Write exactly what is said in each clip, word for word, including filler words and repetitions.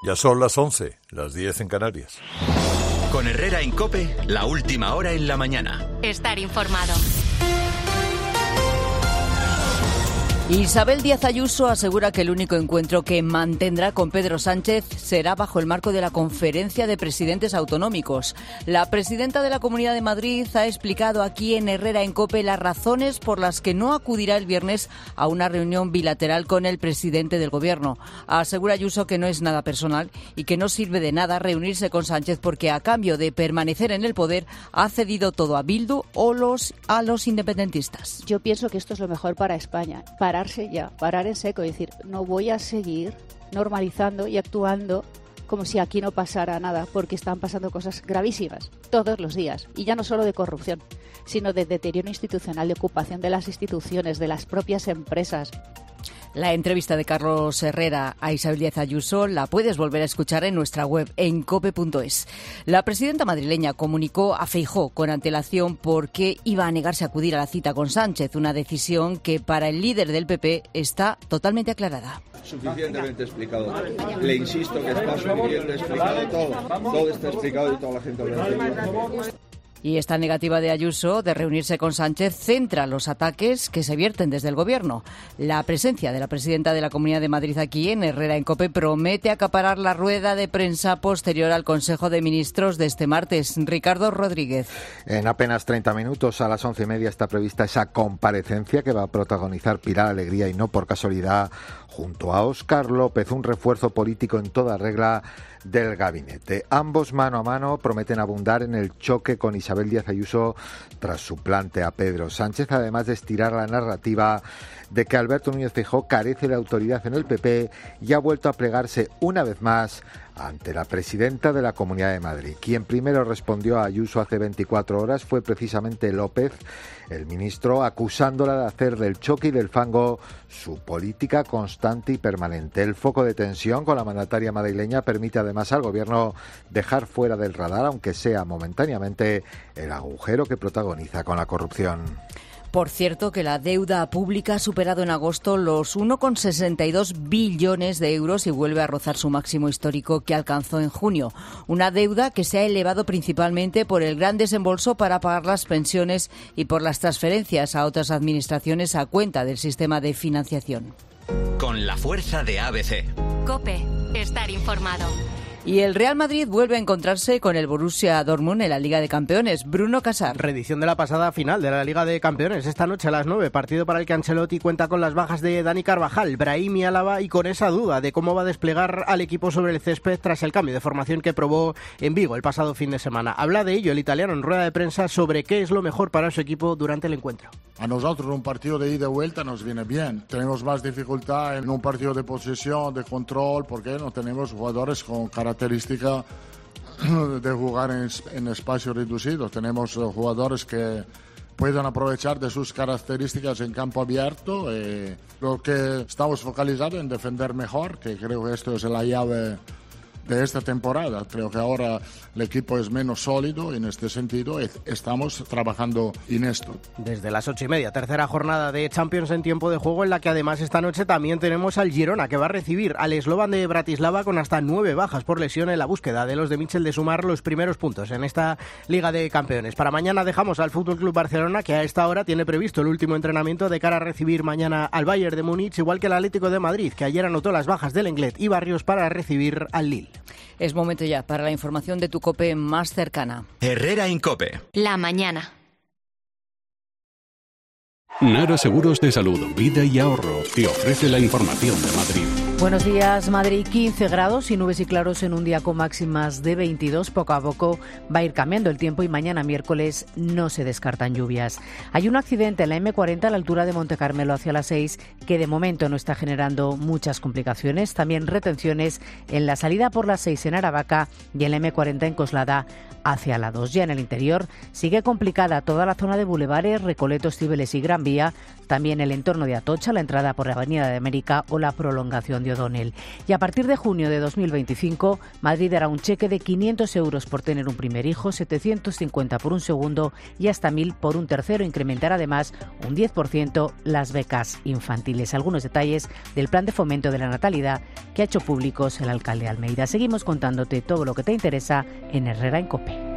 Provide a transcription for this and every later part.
Ya son las once, las diez en Canarias. Con Herrera en COPE, la última hora en la mañana. Estar informado. Isabel Díaz Ayuso asegura que el único encuentro que mantendrá con Pedro Sánchez será bajo el marco de la Conferencia de Presidentes Autonómicos. La presidenta de la Comunidad de Madrid ha explicado aquí en Herrera en COPE las razones por las que no acudirá el viernes a una reunión bilateral con el presidente del Gobierno. Asegura Ayuso que no es nada personal y que no sirve de nada reunirse con Sánchez porque a cambio de permanecer en el poder ha cedido todo a Bildu o los, a los independentistas. Yo pienso que esto es lo mejor para España. Para ya, parar en seco y decir, no voy a seguir normalizando y actuando como si aquí no pasara nada, porque están pasando cosas gravísimas todos los días, y ya no solo de corrupción, sino de deterioro institucional, de ocupación de las instituciones, de las propias empresas. La entrevista de Carlos Herrera a Isabel Díaz Ayuso la puedes volver a escuchar en nuestra web en cope punto es. La presidenta madrileña comunicó a Feijóo con antelación por qué iba a negarse a acudir a la cita con Sánchez, una decisión que para el líder del P P está totalmente aclarada. Suficientemente explicado. Le insisto que está suficientemente explicado todo. Todo está explicado y toda la gente lo ha entendido. Y esta negativa de Ayuso de reunirse con Sánchez centra los ataques que se vierten desde el Gobierno. La presencia de la presidenta de la Comunidad de Madrid aquí en Herrera en COPE promete acaparar la rueda de prensa posterior al Consejo de Ministros de este martes. Ricardo Rodríguez. En apenas treinta minutos, a las once y media, está prevista esa comparecencia que va a protagonizar Pilar Alegría y no por casualidad junto a Óscar López, un refuerzo político en toda regla del gabinete. Ambos mano a mano prometen abundar en el choque con Isabel Díaz Ayuso tras su plante a Pedro Sánchez, además de estirar la narrativa de que Alberto Núñez Feijóo carece de autoridad en el P P y ha vuelto a plegarse una vez más ante la presidenta de la Comunidad de Madrid. Quien primero respondió a Ayuso hace veinticuatro horas fue precisamente López, el ministro, acusándola de hacer del choque y del fango su política constante y permanente. El foco de tensión con la mandataria madrileña permite además al Gobierno dejar fuera del radar, aunque sea momentáneamente, el agujero que protagoniza con la corrupción. Por cierto, que la deuda pública ha superado en agosto los uno coma sesenta y dos billones de euros y vuelve a rozar su máximo histórico que alcanzó en junio. Una deuda que se ha elevado principalmente por el gran desembolso para pagar las pensiones y por las transferencias a otras administraciones a cuenta del sistema de financiación. Con la fuerza de A B C. COPE. Estar informado. Y el Real Madrid vuelve a encontrarse con el Borussia Dortmund en la Liga de Campeones. Bruno Casar. Reedición de la pasada final de la Liga de Campeones. Esta noche a las nueve, partido para el que Ancelotti cuenta con las bajas de Dani Carvajal, Brahim y Álava, y con esa duda de cómo va a desplegar al equipo sobre el césped tras el cambio de formación que probó en Vigo el pasado fin de semana. Habla de ello el italiano en rueda de prensa sobre qué es lo mejor para su equipo durante el encuentro. A nosotros un partido de ida y vuelta nos viene bien. Tenemos más dificultad en un partido de posesión, de control, porque no tenemos jugadores con características de jugar en, en espacios reducidos. Tenemos uh, jugadores que pueden aprovechar de sus características en campo abierto. Eh, lo que estamos focalizados en defender mejor, que creo que esto es la llave de esta temporada. Creo que ahora el equipo es menos sólido y en este sentido estamos trabajando en esto. Desde las ocho y media, tercera jornada de Champions en tiempo de juego, en la que además esta noche también tenemos al Girona, que va a recibir al Slovan de Bratislava con hasta nueve bajas por lesión en la búsqueda de los de Michel de sumar los primeros puntos en esta Liga de Campeones. Para mañana dejamos al F C Barcelona, que a esta hora tiene previsto el último entrenamiento de cara a recibir mañana al Bayern de Múnich, igual que el Atlético de Madrid, que ayer anotó las bajas del Lenglet y Barrios para recibir al Lille. Es momento ya para la información de tu COPE más cercana. Herrera en COPE. La mañana. Nara Seguros de Salud, Vida y Ahorro te ofrece la información de Madrid. Buenos días, Madrid. quince grados y nubes y claros en un día con máximas de veintidós. Poco a poco va a ir cambiando el tiempo y mañana miércoles no se descartan lluvias. Hay un accidente en la eme cuarenta a la altura de Monte Carmelo hacia las seis que de momento no está generando muchas complicaciones. También retenciones en la salida por las seis en Aravaca y en la eme cuarenta en Coslada hacia la dos. Ya en el interior sigue complicada toda la zona de Bulevares, Recoletos, Cibeles y Gran Vía. También el entorno de Atocha, la entrada por la Avenida de América o la prolongación de O'Donnell. Y a partir de junio de dos mil veinticinco, Madrid dará un cheque de quinientos euros por tener un primer hijo, setecientos cincuenta por un segundo y hasta mil por un tercero. Incrementará además un diez por ciento las becas infantiles. Algunos detalles del plan de fomento de la natalidad que ha hecho públicos el alcalde de Almeida. Seguimos contándote todo lo que te interesa en Herrera en COPE.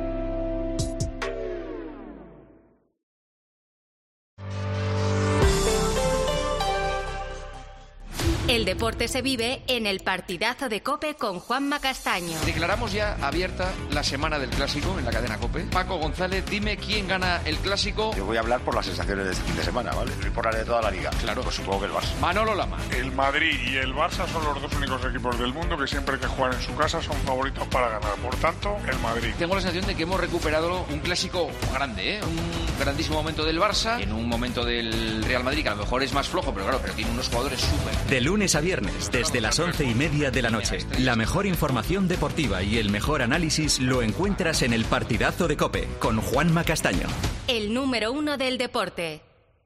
El deporte se vive en el partidazo de COPE con Juanma Castaño. Declaramos ya abierta la semana del Clásico en la cadena COPE. Paco González, dime quién gana el Clásico. Yo voy a hablar por las sensaciones de este fin de semana, ¿vale? No por la de toda la liga. Claro. Pues supongo que el Barça. Manolo Lama. El Madrid y el Barça son los dos únicos equipos del mundo que siempre que juegan en su casa son favoritos para ganar. Por tanto, el Madrid. Tengo la sensación de que hemos recuperado un Clásico grande, ¿eh? Un grandísimo momento del Barça, en un momento del Real Madrid que a lo mejor es más flojo, pero claro, pero tiene unos jugadores súper. De lunes a viernes, desde las once y media de la noche. La mejor información deportiva y el mejor análisis lo encuentras en el partidazo de COPE con Juanma Castaño. El número uno del deporte.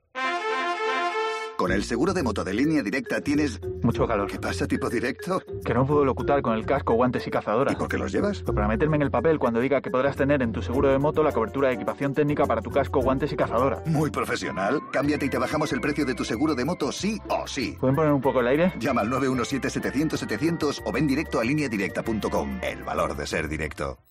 Con el seguro de moto de Línea Directa tienes... mucho calor. ¿Qué pasa, tipo directo? Que no puedo locutar con el casco, guantes y cazadora. ¿Y por qué los llevas? Pues para meterme en el papel cuando diga que podrás tener en tu seguro de moto la cobertura de equipación técnica para tu casco, guantes y cazadora. Muy profesional. Cámbiate y te bajamos el precio de tu seguro de moto sí o sí. ¿Pueden poner un poco el aire? Llama al nueve uno siete, setecientos, setecientos o ven directo a línea directa punto com. El valor de ser directo.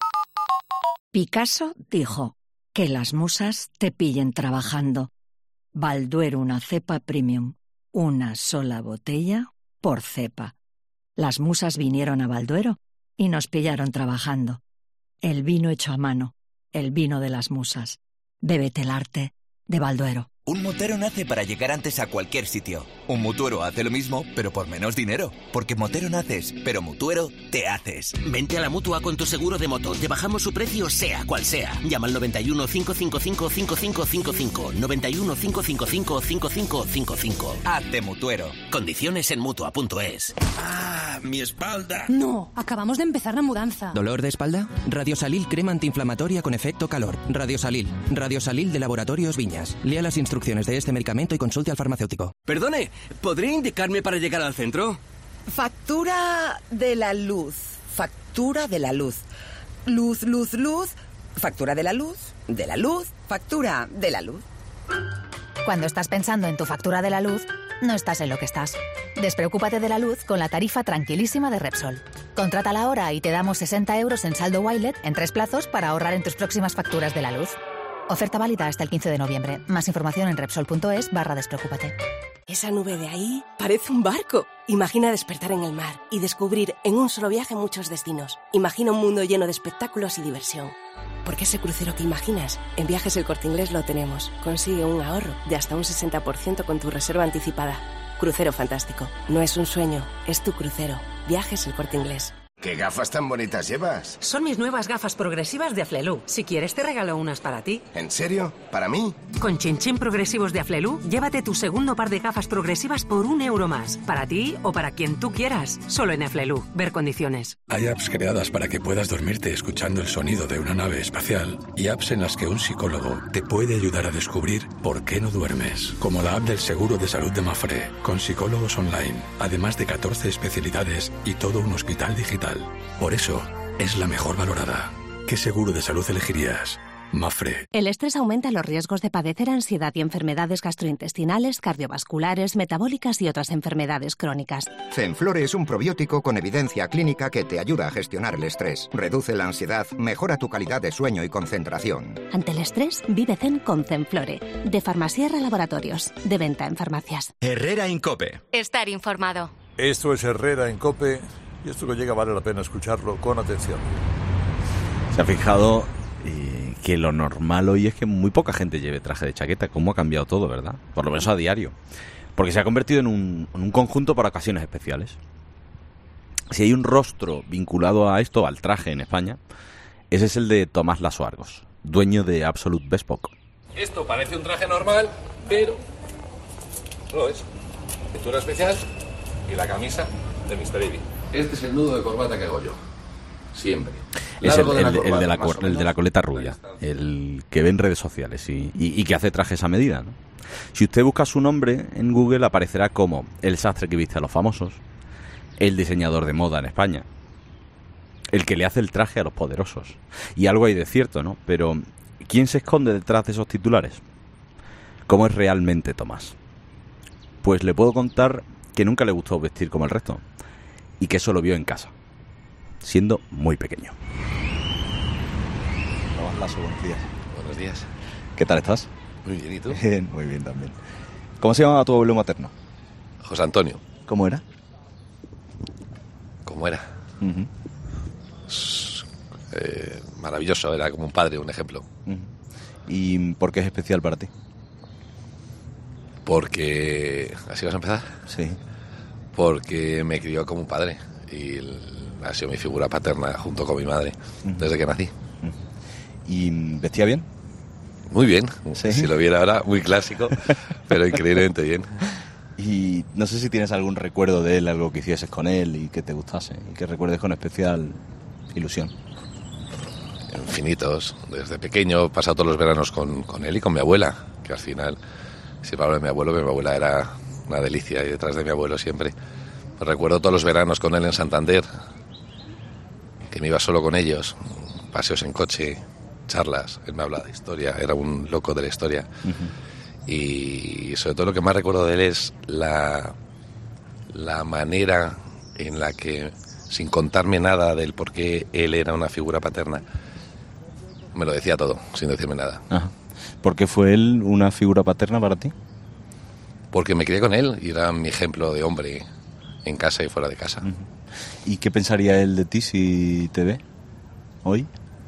Picasso dijo que las musas te pillen trabajando. Balduero, una cepa premium. Una sola botella por cepa. Las musas vinieron a Balduero y nos pillaron trabajando. El vino hecho a mano, el vino de las musas. Bébete el arte de Balduero. Un motero nace para llegar antes a cualquier sitio. Un mutuero hace lo mismo, pero por menos dinero. Porque motero naces, pero mutuero te haces. Vente a la Mutua con tu seguro de moto. Te bajamos su precio sea cual sea. Llama al noventa y uno, cinco cinco cinco, cinco cinco cinco cinco. noventa y uno, cinco cinco cinco, cinco cinco cinco cinco. Hazte mutuero. Condiciones en Mutua punto es. ¡Ah, mi espalda! No, acabamos de empezar la mudanza. ¿Dolor de espalda? Radiosalil crema antiinflamatoria con efecto calor. Radiosalil. Radiosalil de Laboratorios Viñas. Lea las instrucciones de este medicamento y consulte al farmacéutico. Perdone, ¿podría indicarme para llegar al centro? Factura de la luz. Factura de la luz. Luz, luz, luz. Factura de la luz. De la luz. Factura de la luz. Cuando estás pensando en tu factura de la luz, no estás en lo que estás. Despreocúpate de la luz con la tarifa tranquilísima de Repsol. Contrátala ahora y te damos sesenta euros en saldo Wilet en tres plazos para ahorrar en tus próximas facturas de la luz. Oferta válida hasta el quince de noviembre. Más información en Repsol punto es barra despreocúpate. Esa nube de ahí parece un barco. Imagina despertar en el mar y descubrir en un solo viaje muchos destinos. Imagina un mundo lleno de espectáculos y diversión. Porque ese crucero que imaginas, en Viajes El Corte Inglés lo tenemos. Consigue un ahorro de hasta un sesenta por ciento con tu reserva anticipada. Crucero fantástico. No es un sueño, es tu crucero. Viajes El Corte Inglés. ¿Qué gafas tan bonitas llevas? Son mis nuevas gafas progresivas de Aflelu. Si quieres te regalo unas para ti. ¿En serio? ¿Para mí? Con Chinchín Progresivos de Aflelu, llévate tu segundo par de gafas progresivas por un euro más. Para ti o para quien tú quieras. Solo en Aflelu. Ver condiciones. Hay apps creadas para que puedas dormirte escuchando el sonido de una nave espacial y apps en las que un psicólogo te puede ayudar a descubrir por qué no duermes. Como la app del Seguro de Salud de Mafre, con psicólogos online, además de catorce especialidades y todo un hospital digital. Por eso, es la mejor valorada. ¿Qué seguro de salud elegirías? Mafre. El estrés aumenta los riesgos de padecer ansiedad y enfermedades gastrointestinales, cardiovasculares, metabólicas y otras enfermedades crónicas. Zenflore es un probiótico con evidencia clínica que te ayuda a gestionar el estrés, reduce la ansiedad, mejora tu calidad de sueño y concentración. Ante el estrés, vive zen con Zenflore. De Farmasierra Laboratorios. De venta en farmacias. Herrera en COPE. Estar informado. Esto es Herrera en COPE y esto que llega vale la pena escucharlo con atención. ¿Se ha fijado eh, que lo normal hoy es que muy poca gente lleve traje de chaqueta? ¿Cómo ha cambiado todo, verdad? Por lo menos a diario. Porque se ha convertido en un, en un conjunto para ocasiones especiales. Si hay un rostro vinculado a esto, al traje en España, ese es el de Tomás Lasso Argos, dueño de Absolute Bespoke. Esto parece un traje normal, pero no lo es. Pintura especial y la camisa de mister Baby. Este es el nudo de corbata que hago yo. Siempre. Es el, el, el, el, de la, el de la coleta rubia, el que ve en redes sociales y, y, y que hace trajes a medida, ¿no? Si usted busca su nombre en Google aparecerá como el sastre que viste a los famosos, el diseñador de moda en España, el que le hace el traje a los poderosos. Y algo hay de cierto, ¿no? Pero ¿quién se esconde detrás de esos titulares? ¿Cómo es realmente Tomás? Pues le puedo contar que nunca le gustó vestir como el resto y que eso lo vio en casa, siendo muy pequeño. Tomás Lasso, buenos días. Buenos días. ¿Qué tal estás? Muy bien, ¿y tú? Bien, muy bien también. ¿Cómo se llamaba tu abuelo materno? José Antonio. ¿Cómo era? ¿Cómo era? Uh-huh. Eh, maravilloso, era como un padre, un ejemplo. Uh-huh. ¿Y por qué es especial para ti? Porque... ¿Así vas a empezar? Sí. Porque me crió como un padre y ha sido mi figura paterna junto con mi madre uh-huh. desde que nací. Uh-huh. ¿Y vestía bien? Muy bien, ¿sí? Si lo viera ahora, muy clásico, pero increíblemente bien. Y no sé si tienes algún recuerdo de él, algo que hicieses con él y que te gustase, y que recuerdes con especial ilusión. Infinitos. Desde pequeño he pasado todos los veranos con, con él y con mi abuela, que al final, si hablo de mi abuelo, que mi abuela era una delicia y detrás de mi abuelo siempre. Pues recuerdo todos los veranos con él en Santander, que me iba solo con ellos, paseos en coche, charlas, él me hablaba de historia, era un loco de la historia. Uh-huh. Y sobre todo lo que más recuerdo de él es la, la manera en la que, sin contarme nada del por qué él era una figura paterna, me lo decía todo, sin decirme nada. Ajá. ¿Por qué fue él una figura paterna para ti? Porque me crié con él y era mi ejemplo de hombre en casa y fuera de casa. Uh-huh. ¿Y qué pensaría él de ti si te ve hoy?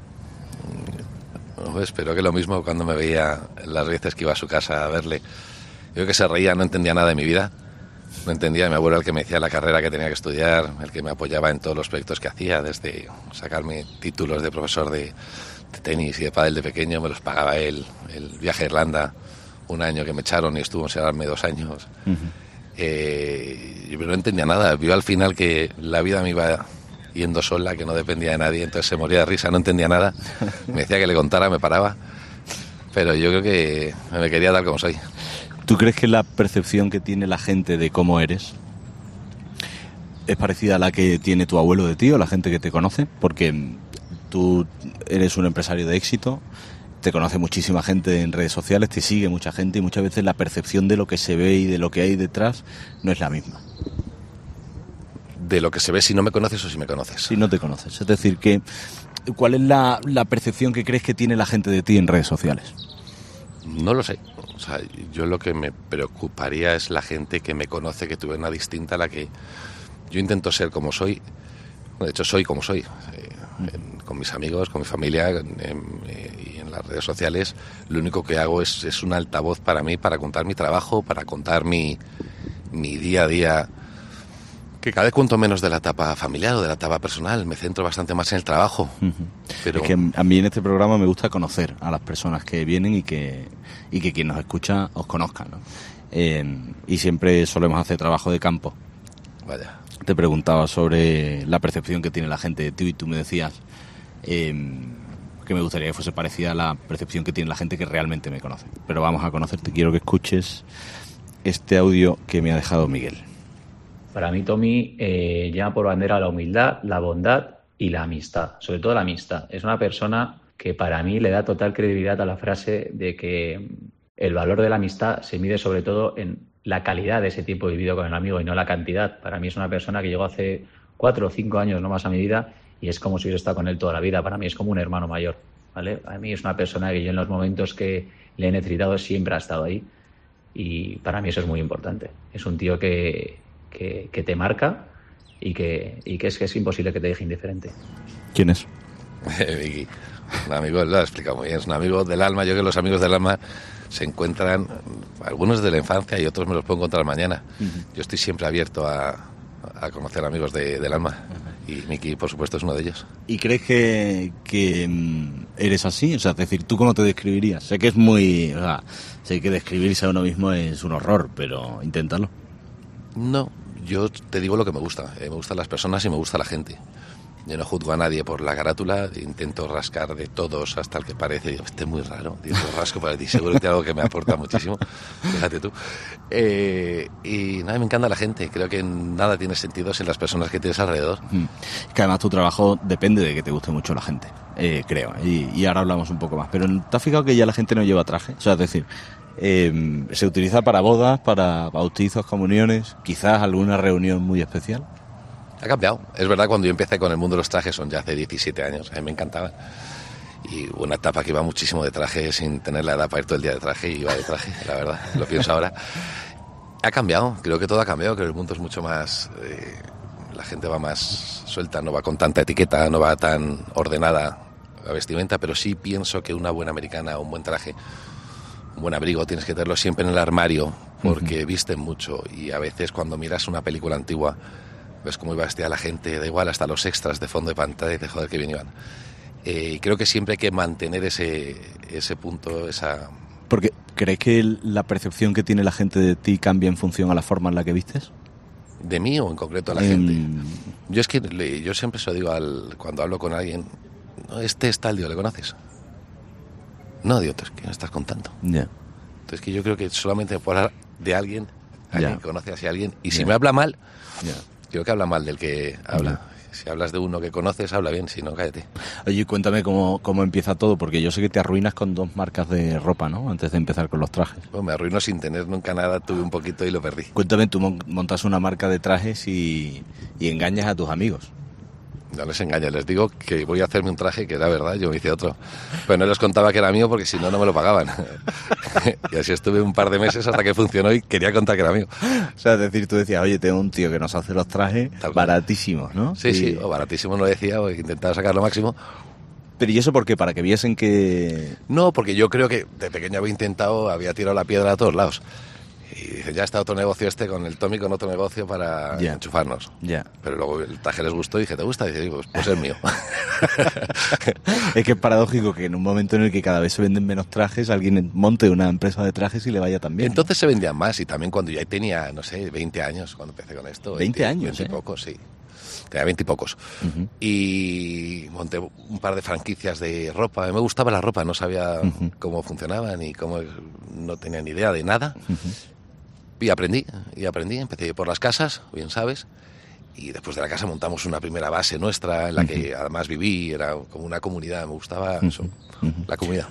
Oh, espero que lo mismo cuando me veía las veces que iba a su casa a verle. Yo creo que se reía, no entendía nada de mi vida. No entendía, mi abuelo era el que me decía la carrera que tenía que estudiar, el que me apoyaba en todos los proyectos que hacía, desde sacarme títulos de profesor de, de tenis y de pádel de pequeño, me los pagaba él. El viaje a Irlanda, un año que me echaron y estuvo en enseñarme dos años. Uh-huh. Eh, yo no entendía nada, vio al final que la vida me iba yendo sola, que no dependía de nadie, entonces se moría de risa, no entendía nada, me decía que le contara, me paraba, pero yo creo que me quería tal como soy. ¿Tú crees que la percepción que tiene la gente de cómo eres es parecida a la que tiene tu abuelo de ti o la gente que te conoce? Porque tú eres un empresario de éxito, te conoce muchísima gente en redes sociales, te sigue mucha gente y muchas veces la percepción de lo que se ve y de lo que hay detrás no es la misma. De lo que se ve si no me conoces o si me conoces. Si no te conoces. Es decir, que ¿cuál es la, la percepción que crees que tiene la gente de ti en redes sociales? No lo sé. O sea, yo lo que me preocuparía es la gente que me conoce, que tuve una distinta a la que yo intento ser como soy. De hecho, soy como soy. Eh, en, con mis amigos, con mi familia en, en, y en las redes sociales, lo único que hago es, es un altavoz para mí, para contar mi trabajo, para contar mi, mi día a día. Que cada vez cuento menos de la etapa familiar o de la etapa personal, me centro bastante más en el trabajo. Uh-huh. Pero... Es que a mí en este programa me gusta conocer a las personas que vienen y que, y que quien nos escucha os conozca, ¿no? Eh, y siempre solemos hacer trabajo de campo. Vaya. Te preguntaba sobre la percepción que tiene la gente de ti y tú me decías eh, que me gustaría que fuese parecida a la percepción que tiene la gente que realmente me conoce. Pero vamos a conocerte, quiero que escuches este audio que me ha dejado Miguel. Para mí, Tommy eh, lleva por bandera la humildad, la bondad y la amistad, sobre todo la amistad. Es una persona que para mí le da total credibilidad a la frase de que el valor de la amistad se mide sobre todo en la calidad de ese tiempo vivido con el amigo y no la cantidad. Para mí es una persona que llegó hace cuatro o cinco años no más a mi vida y es como si hubiera estado con él toda la vida. Para mí es como un hermano mayor, ¿vale? Para mí es una persona que yo en los momentos que le he necesitado siempre ha estado ahí y para mí eso es muy importante. Es un tío que... Que, que te marca y que, y que es que es imposible que te deje indiferente. ¿Quién es? Vicky, un amigo, lo ha explicado muy bien, es un amigo del alma. Yo creo que los amigos del alma se encuentran, algunos de la infancia y otros me los puedo encontrar mañana. Uh-huh. Yo estoy siempre abierto a, a conocer amigos de, del alma uh-huh. y Miki, por supuesto, es uno de ellos. ¿Y crees que, que eres así? O sea, es decir, ¿tú cómo te describirías? Sé que es muy... O sea, sé que describirse a uno mismo es un horror, pero inténtalo. No, yo te digo lo que me gusta. Eh, me gustan las personas y me gusta la gente. Yo no juzgo a nadie por la carátula, intento rascar de todos hasta el que parece, digo, este es muy raro, digo, rasco para ti, seguro que tiene algo que me aporta muchísimo, fíjate tú. Eh, y nada, me encanta la gente, creo que nada tiene sentido sin las personas que tienes alrededor. Mm. Que además tu trabajo depende de que te guste mucho la gente, eh, creo, y, y ahora hablamos un poco más, pero ¿te has fijado que ya la gente no lleva traje? O sea, es decir, eh, se utiliza para bodas, para bautizos, comuniones, quizás alguna reunión muy especial. Ha cambiado. Es verdad, cuando yo empecé con el mundo de los trajes, son ya hace diecisiete años, a mí me encantaban. Y hubo una etapa que iba muchísimo de traje sin tener la edad para ir todo el día de traje, y iba de traje, la verdad, lo pienso ahora. Ha cambiado, creo que todo ha cambiado, creo que el mundo es mucho más... Eh, la gente va más suelta, no va con tanta etiqueta, no va tan ordenada la vestimenta, pero sí pienso que una buena americana, un buen traje, un buen abrigo, tienes que tenerlo siempre en el armario, porque uh-huh. visten mucho, y a veces cuando miras una película antigua, ves cómo iba vestida la gente, da igual, hasta los extras de fondo de pantalla, y de joder que bien iban. Eh, creo que siempre hay que mantener ese, ese punto, esa... Porque, ¿crees que la percepción que tiene la gente de ti cambia en función a la forma en la que vistes? ¿De mí o en concreto a la en... gente? Yo es que le, yo siempre se lo digo al, cuando hablo con alguien, no, este es tal, digo, ¿le conoces? No, digo, ¿qué me estás contando? Ya. Yeah. Entonces que yo creo que solamente por hablar de alguien, alguien yeah. que conoce hacia alguien, y yeah. si me habla mal... Yeah. Creo que habla mal del que habla. No. Si hablas de uno que conoces, habla bien, si no, cállate. Oye, cuéntame cómo, cómo empieza todo, porque yo sé que te arruinas con dos marcas de ropa, ¿no? Antes de empezar con los trajes. Bueno, me arruino sin tener nunca nada, tuve un poquito y lo perdí. Cuéntame, tú montas una marca de trajes y, y engañas a tus amigos. No les engaño, les digo que voy a hacerme un traje, que era verdad, yo me hice otro. Pero no les contaba que era mío porque si no, no me lo pagaban. Y así estuve un par de meses hasta que funcionó y quería contar que era mío. O sea, es decir, tú decías, oye, tengo un tío que nos hace los trajes baratísimos, ¿no? Sí, y... sí, o baratísimo no decía, o intentaba sacar lo máximo. Pero ¿y eso por qué? ¿Para que viesen que...? No, porque yo creo que de pequeño había intentado, había tirado la piedra a todos lados. Y dicen, ya está otro negocio este con el Tommy, con otro negocio para yeah. enchufarnos. Yeah. Pero luego el traje les gustó y dije, ¿te gusta? Y dice, pues, pues es mío. Es que es paradójico que en un momento en el que cada vez se venden menos trajes, alguien monte una empresa de trajes y le vaya tan bien. Entonces se vendían más, y también cuando ya tenía, no sé, veinte años, cuando empecé con esto. veinte años, veinte ¿eh? y pocos, sí. Tenía veinte y pocos. Uh-huh. Y monté un par de franquicias de ropa. Me gustaba la ropa, no sabía uh-huh. cómo funcionaba, ni cómo, no tenía ni idea de nada. Uh-huh. Y aprendí, y aprendí, empecé por las casas, bien sabes, y después de la casa montamos una primera base nuestra en la que uh-huh. además viví, era como una comunidad, me gustaba uh-huh. eso, uh-huh. la comunidad.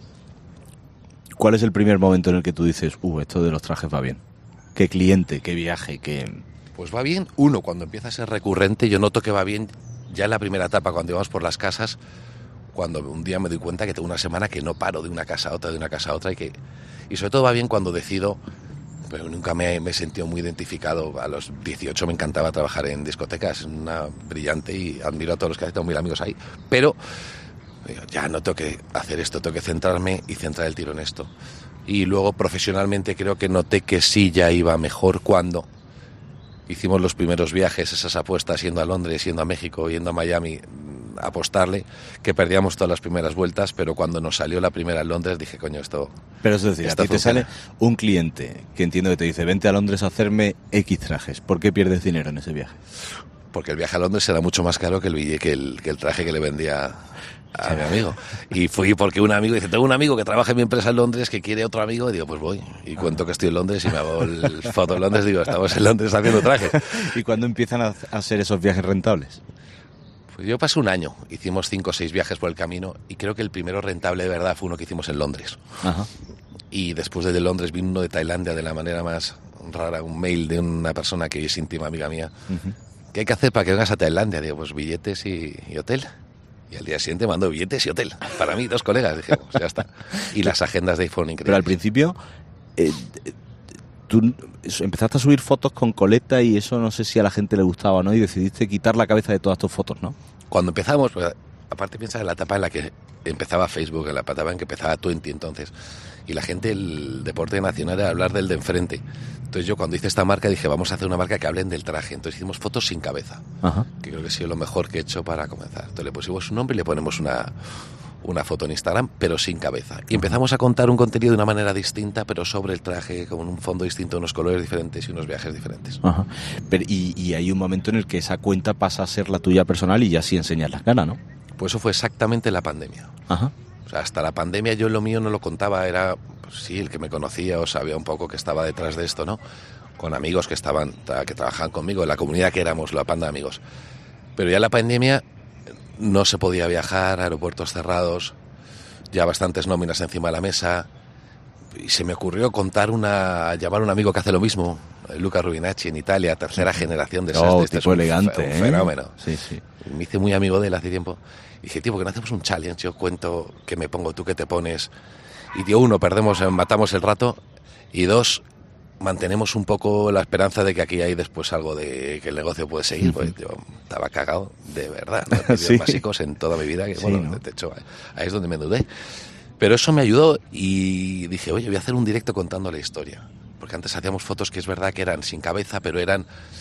¿Cuál es el primer momento en el que tú dices, uh, esto de los trajes va bien? ¿Qué cliente, qué viaje, qué...? Pues va bien, uno, cuando empieza a ser recurrente, yo noto que va bien ya en la primera etapa, cuando íbamos por las casas, cuando un día me doy cuenta que tengo una semana que no paro de una casa a otra, de una casa a otra, y que y sobre todo va bien cuando decido... Pero nunca me, me he sentido muy identificado. A los dieciocho me encantaba trabajar en discotecas, una brillante, y admiro a todos los que hacen, tengo mil amigos ahí. Pero digo, ya no tengo que hacer esto, tengo que centrarme y centrar el tiro en esto. Y luego profesionalmente creo que noté que sí ya iba mejor cuando hicimos los primeros viajes, esas apuestas, yendo a Londres, yendo a México, yendo a Miami, a apostarle, que perdíamos todas las primeras vueltas, pero cuando nos salió la primera en Londres dije, coño, esto... Pero es decir, a ti te sale un cliente que entiendo que te dice, vente a Londres a hacerme X trajes. ¿Por qué pierdes dinero en ese viaje? Porque el viaje a Londres era mucho más caro que el billete, que el, que el traje que le vendía a mi amigo. Y fui porque un amigo dice, tengo un amigo que trabaja en mi empresa en Londres que quiere otro amigo, y digo, pues voy. Y cuento que estoy en Londres y me hago el foto en Londres, digo, estamos en Londres haciendo trajes. ¿Y cuándo empiezan a hacer esos viajes rentables? Pues yo pasé un año, hicimos cinco o seis viajes por el camino, y creo que el primero rentable de verdad fue uno que hicimos en Londres. Ajá. Y después de Londres vino uno de Tailandia de la manera más rara, un mail de una persona que es íntima amiga mía. Uh-huh. ¿Qué hay que hacer para que vengas a Tailandia? Digo, pues billetes y, y hotel. Y al día siguiente mandó billetes y hotel. Para mí, dos colegas. Dije, pues ya está. Y las agendas de iPhone increíbles. Pero al principio... Eh, tú empezaste a subir fotos con coleta y eso no sé si a la gente le gustaba o no, y decidiste quitar la cabeza de todas tus fotos, ¿no? Cuando empezamos, pues, aparte piensa en la etapa en la que empezaba Facebook, en la etapa en que empezaba Twenty entonces, y la gente, el deporte nacional era hablar del de enfrente. Entonces yo cuando hice esta marca dije, vamos a hacer una marca que hablen del traje. Entonces hicimos fotos sin cabeza, Ajá. que creo que ha sido lo mejor que he hecho para comenzar. Entonces le pusimos un nombre y le ponemos una... una foto en Instagram, pero sin cabeza. Y empezamos a contar un contenido de una manera distinta, pero sobre el traje, con un fondo distinto, unos colores diferentes y unos viajes diferentes. Ajá. Pero, y, y hay un momento en el que esa cuenta pasa a ser la tuya personal y ya sí enseñas las ganas, ¿no? Pues eso fue exactamente la pandemia. Ajá. O sea, hasta la pandemia yo lo mío no lo contaba, era, pues sí, el que me conocía o sabía un poco que estaba detrás de esto, ¿no? Con amigos que estaban, que trabajaban conmigo, en la comunidad que éramos, la panda de amigos. Pero ya en la pandemia no se podía viajar, aeropuertos cerrados, ya bastantes nóminas encima de la mesa, y se me ocurrió contar una, llamar a un amigo que hace lo mismo, Luca Rubinacci, en Italia, tercera generación de oh, este tipo elegante, un ¿eh? fenómeno. Sí, sí. Me hice muy amigo de él hace tiempo. Y dije, tío, ¿por qué no hacemos un challenge? Yo cuento qué me pongo, tú qué te pones. Y tío, uno, perdemos, matamos el rato, y dos, mantenemos un poco la esperanza de que aquí hay después algo de que el negocio puede seguir, porque yo estaba cagado de verdad, ¿no? He tenido sí. básicos en toda mi vida, que Sí, bueno, ¿no? de hecho, ahí es donde me dudé. Pero eso me ayudó y dije, oye, voy a hacer un directo contando la historia. Porque antes hacíamos fotos que es verdad que eran sin cabeza, pero eran,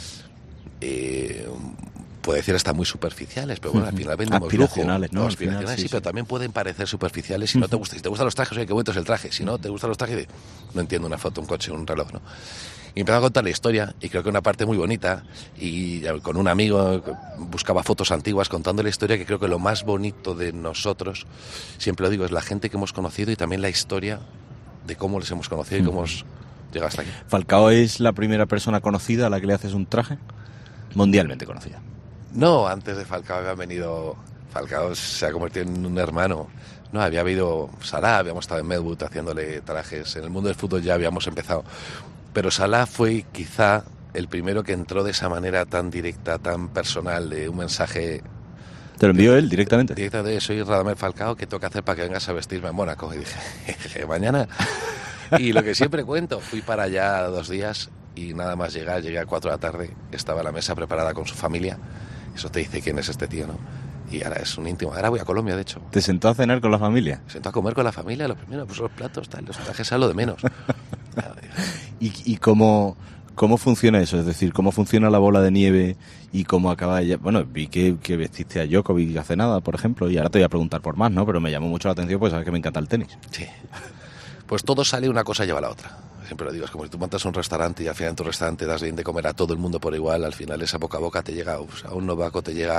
eh, puedo decir, hasta muy superficiales, pero bueno, al final vendemos aspiracionales, lujo. ¿no? No, aspiracionales, final, sí, sí, sí. pero también pueden parecer superficiales si no te gusta. Si te gustan los trajes, oye, qué bonito es el traje. Si no te gustan los trajes, no entiendo una foto, un coche, un reloj, ¿no? Y empezaba a contar la historia, y creo que una parte muy bonita, y con un amigo buscaba fotos antiguas contando la historia, que creo que lo más bonito de nosotros, siempre lo digo, es la gente que hemos conocido y también la historia de cómo les hemos conocido y cómo hemos llegado hasta aquí. ¿Falcao es la primera persona conocida a la que le haces un traje? Mundialmente conocida. No, antes de Falcao había venido... Falcao se ha convertido en un hermano. No, había habido Salah, habíamos estado en Medwood haciéndole trajes. En el mundo del fútbol ya habíamos empezado. Pero Salah fue quizá el primero que entró de esa manera tan directa, tan personal, de un mensaje... ¿Te lo envió él directamente? Directo de, soy Radamel Falcao, ¿qué tengo que hacer para que vengas a vestirme en Mónaco? Y dije, mañana. Y lo que siempre cuento, fui para allá dos días y nada más llegar, llegué a cuatro de la tarde, estaba la mesa preparada con su familia. Eso te dice quién es este tío, ¿no? Y ahora es un íntimo. Ahora voy a Colombia, de hecho. ¿Te sentó a cenar con la familia? Me sentó a comer con la familia, lo primero, pues los platos, tal, los trajes a lo de menos. ¿Y, y cómo, cómo funciona eso? Es decir, ¿cómo funciona la bola de nieve y cómo acaba ella? Bueno, vi que, que vestiste a Djokovic hace nada, por ejemplo, y ahora te voy a preguntar por más, ¿no? Pero me llamó mucho la atención, pues sabes que me encanta el tenis. Sí. Pues todo sale, una cosa lleva a la otra. Siempre lo digo, es como si tú montas un restaurante y al final en tu restaurante das bien de comer a todo el mundo por igual, al final esa boca a boca te llega, pues, a un Novaco te llega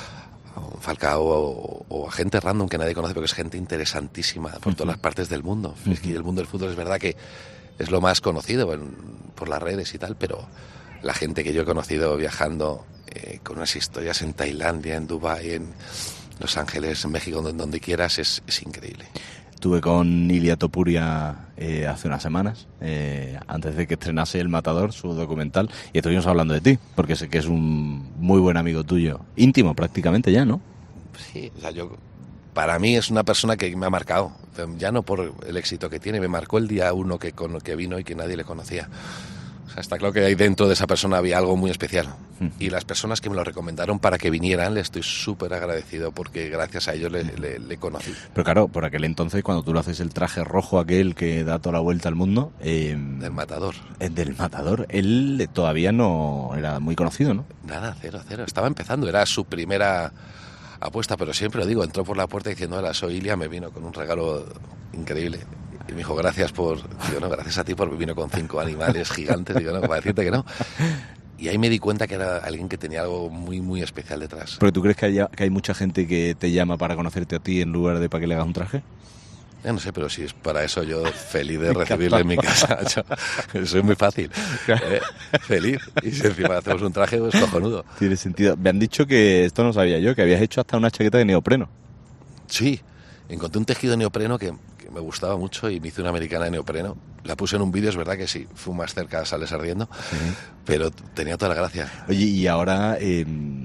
a un Falcao o, o a gente random que nadie conoce, porque es gente interesantísima por todas las partes del mundo. Uh-huh. Es que el mundo del fútbol es verdad que es lo más conocido en, por las redes y tal, pero la gente que yo he conocido viajando eh, con unas historias en Tailandia, en Dubái, en Los Ángeles, en México, donde, donde quieras, es, es increíble. Estuve con Ilia Topuria eh, hace unas semanas, eh, antes de que estrenase El Matador, su documental, y estuvimos hablando de ti, porque sé que es un muy buen amigo tuyo, íntimo prácticamente ya, ¿no? Sí, o sea, yo, para mí es una persona que me ha marcado, ya no por el éxito que tiene, me marcó el día uno que, con, que vino y que nadie le conocía. O sea, está claro que ahí dentro de esa persona había algo muy especial. Mm. Y las personas que me lo recomendaron para que vinieran, le estoy súper agradecido porque gracias a ellos le, le, le conocí. Pero claro, por aquel entonces, cuando tú lo haces el traje rojo aquel que da toda la vuelta al mundo... Eh, del Matador. Eh, del Matador. Él todavía no era muy conocido, ¿no? Nada, cero, cero. Estaba empezando, era su primera apuesta, pero siempre lo digo, entró por la puerta diciendo, hola, soy Ilia, me vino con un regalo increíble. Y me dijo, gracias por... Digo, no, gracias a ti por vino con cinco animales gigantes. Digo, no, para decirte que no. Y ahí me di cuenta que era alguien que tenía algo muy, muy especial detrás. ¿Pero tú crees que, haya, que hay mucha gente que te llama para conocerte a ti en lugar de para que le hagas un traje? Ya no sé, pero si es para eso yo feliz de recibirle en mi casa. Yo, soy muy fácil. ¿eh? Feliz. Y si encima hacemos un traje, pues cojonudo. Tiene sentido. Me han dicho que, esto no sabía yo, que habías hecho hasta una chaqueta de neopreno. Sí. Encontré un tejido de neopreno que... me gustaba mucho y me hice una americana de neopreno. La puse en un vídeo, es verdad que sí, fui más cerca, sales ardiendo, sí. Pero tenía toda la gracia. Oye, y ahora, eh,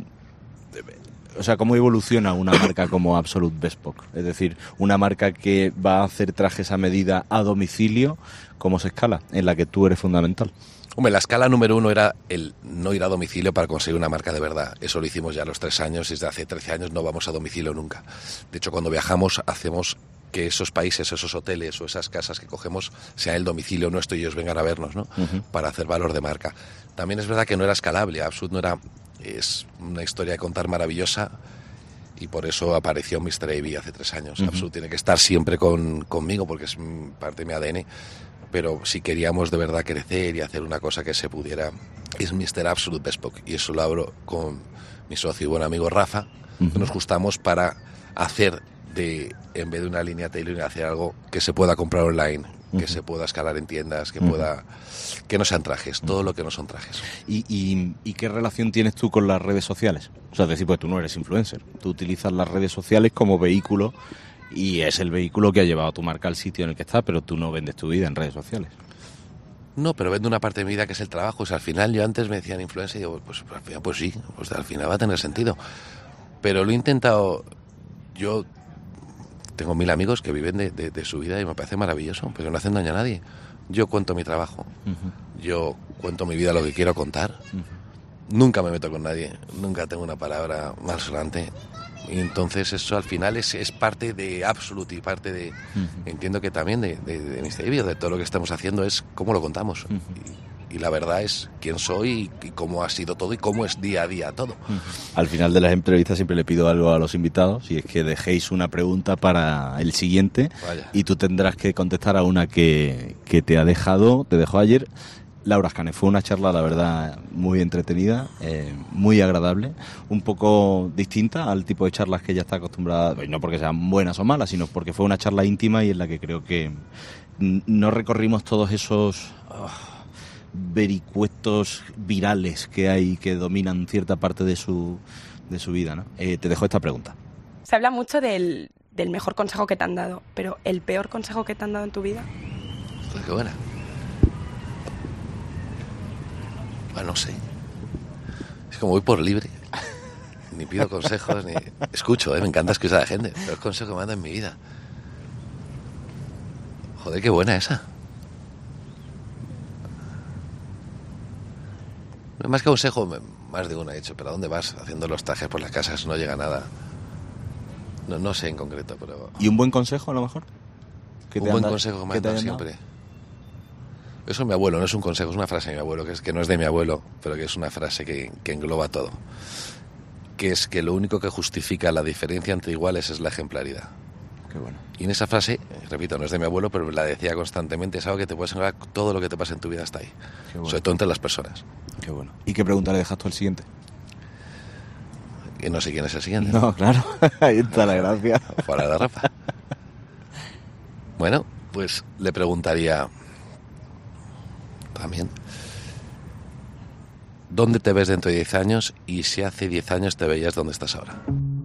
o sea, ¿cómo evoluciona una marca como Absolute Bespoke? Es decir, una marca que va a hacer trajes a medida a domicilio, ¿cómo se escala? En la que tú eres fundamental. Hombre, la escala número uno era el no ir a domicilio para conseguir una marca de verdad. Eso lo hicimos ya a los tres años, y desde hace trece años no vamos a domicilio nunca. De hecho, cuando viajamos hacemos que esos países, esos hoteles o esas casas que cogemos sea el domicilio nuestro y ellos vengan a vernos, ¿no? Uh-huh. Para hacer valor de marca. También es verdad que no era escalable, Absolute no era... Es una historia de contar maravillosa, Y por eso apareció mister A B hace tres años. Uh-huh. Absolute tiene que estar siempre con, conmigo porque es parte de mi A D N. Pero si queríamos de verdad crecer y hacer una cosa que se pudiera, es mister Absolute Bespoke. Y eso lo abro con mi socio y buen amigo Rafa. Uh-huh. Que nos juntamos para hacer de, en vez de una línea tailoring, hacer algo que se pueda comprar online, uh-huh. que se pueda escalar en tiendas, que uh-huh. pueda, que no sean trajes, todo lo que no son trajes. ¿Y, y, ¿Y qué relación tienes tú con las redes sociales? O sea, es decir, pues tú no eres influencer, tú utilizas las redes sociales como vehículo y es el vehículo que ha llevado a tu marca al sitio en el que está, pero tú no vendes tu vida en redes sociales. No, pero vendo una parte de mi vida que es el trabajo. O sea, al final yo antes me decían influencer y digo, pues, pues al final pues sí, pues al final va a tener sentido. Pero lo he intentado, yo tengo mil amigos que viven de, de, de su vida y me parece maravilloso, pero no hacen daño a nadie. Yo cuento mi trabajo, uh-huh. yo cuento mi vida, lo que quiero contar. Uh-huh. Nunca me meto con nadie, nunca tengo una palabra malsonante. Y entonces eso al final es, es parte de Absolute y parte de, uh-huh. entiendo que también de, de, de mister A B, de todo lo que estamos haciendo, es cómo lo contamos. Uh-huh. Y, y la verdad es quién soy y, y cómo ha sido todo y cómo es día a día todo. Uh-huh. Al final de las entrevistas siempre le pido algo a los invitados y es que dejéis una pregunta para el siguiente. Vaya. Y tú tendrás que contestar a una que, que te ha dejado, te dejó ayer Laura Escane. Fue una charla, la verdad, muy entretenida, eh, muy agradable, un poco distinta al tipo de charlas que ella está acostumbrada, no porque sean buenas o malas, sino porque fue una charla íntima y en la que creo que no recorrimos todos esos oh, vericuetos virales que hay que dominan cierta parte de su, de su vida, ¿no? Eh, te dejo esta pregunta. Se habla mucho del, del mejor consejo que te han dado, pero ¿el peor consejo que te han dado en tu vida? Pues qué buena. Bueno, no sé. Es como voy por libre. Ni pido consejos, ni... Escucho, ¿eh? Me encanta escuchar a la gente. Pero es consejo que me han dado en mi vida. Joder, qué buena esa. Más que consejo, más de uno he hecho. ¿Pero a dónde vas? Haciendo los trajes por las casas no llega a nada. No, no sé en concreto, pero... ¿Y un buen consejo, a lo mejor? ¿Qué te un buen consejo que me han dado siempre. Eso es mi abuelo, no es un consejo, es una frase de mi abuelo, que es que no es de mi abuelo, pero que es una frase que, que engloba todo. Que es que lo único que justifica la diferencia entre iguales es la ejemplaridad. Qué bueno. Y en esa frase, repito, no es de mi abuelo, pero la decía constantemente, es algo que te puedes encontrar todo lo que te pasa en tu vida hasta ahí. Qué bueno. Sobre todo entre las personas. Qué bueno. ¿Y qué pregunta le dejas tú al siguiente? Que no sé quién es el siguiente. No, ¿no? Claro, ahí está la gracia. Fuera de la Rafa. Bueno, pues le preguntaría... También. ¿Dónde te ves dentro de diez años y si hace diez años te veías dónde estás ahora?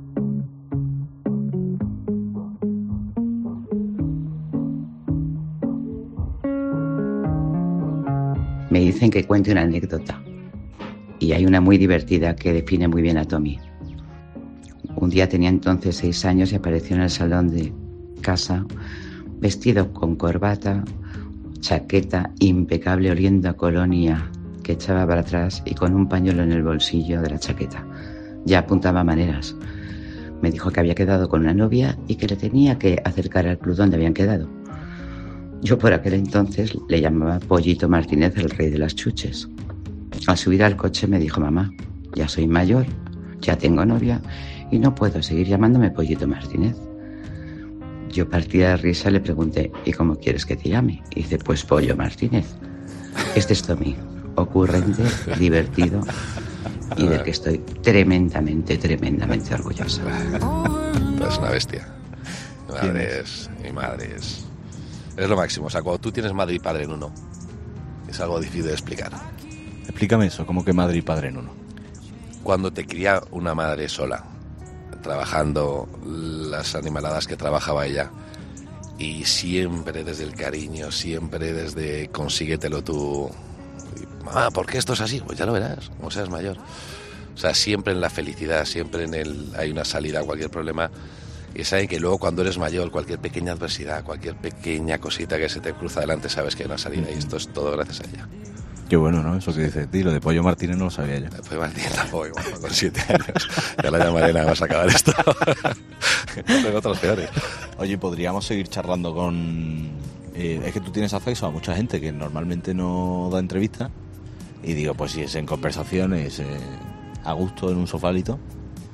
Me dicen que cuente una anécdota y hay una muy divertida que define muy bien a Tommy. Un día tenía entonces seis años y apareció en el salón de casa vestido con corbata, chaqueta impecable oliendo a colonia que echaba para atrás y con un pañuelo en el bolsillo de la chaqueta. Ya apuntaba maneras. Me dijo que había quedado con una novia y que le tenía que acercar al club donde habían quedado. Yo por aquel entonces le llamaba Pollito Martínez, el rey de las chuches. Al subir al coche me dijo: mamá, ya soy mayor, ya tengo novia y no puedo seguir llamándome Pollito Martínez. Yo partida de risa le pregunté: ¿y cómo quieres que te llame? Y dice: pues Pollo Martínez. Este es Tommy, ocurrente, divertido y del que estoy tremendamente, tremendamente orgullosa. Es una bestia. Mi madre es... Mi madre es... Es lo máximo. O sea, cuando tú tienes madre y padre en uno, es algo difícil de explicar. Explícame eso, ¿cómo que madre y padre en uno? Cuando te cría una madre sola, trabajando las animaladas que trabajaba ella y siempre desde el cariño, siempre desde consíguetelo tú. Mamá, ¿por qué esto es así? Pues ya lo verás, como seas mayor. O sea, siempre en la felicidad, siempre en el hay una salida a cualquier problema y saben que luego cuando eres mayor, cualquier pequeña adversidad, cualquier pequeña cosita que se te cruza delante, sabes que hay una salida y esto es todo gracias a ella. Qué bueno, ¿no? Eso que dice, tío, lo de Pollo Martínez no lo sabía yo. Pollo Martínez tampoco, igual, con siete años. Ya la llamaré nada más acabar esto. Tengo otros peores. Oye, podríamos seguir charlando con... Eh, es que tú tienes acceso a mucha gente que normalmente no da entrevistas. Y digo, pues si es en conversaciones, eh, a gusto en un sofalito,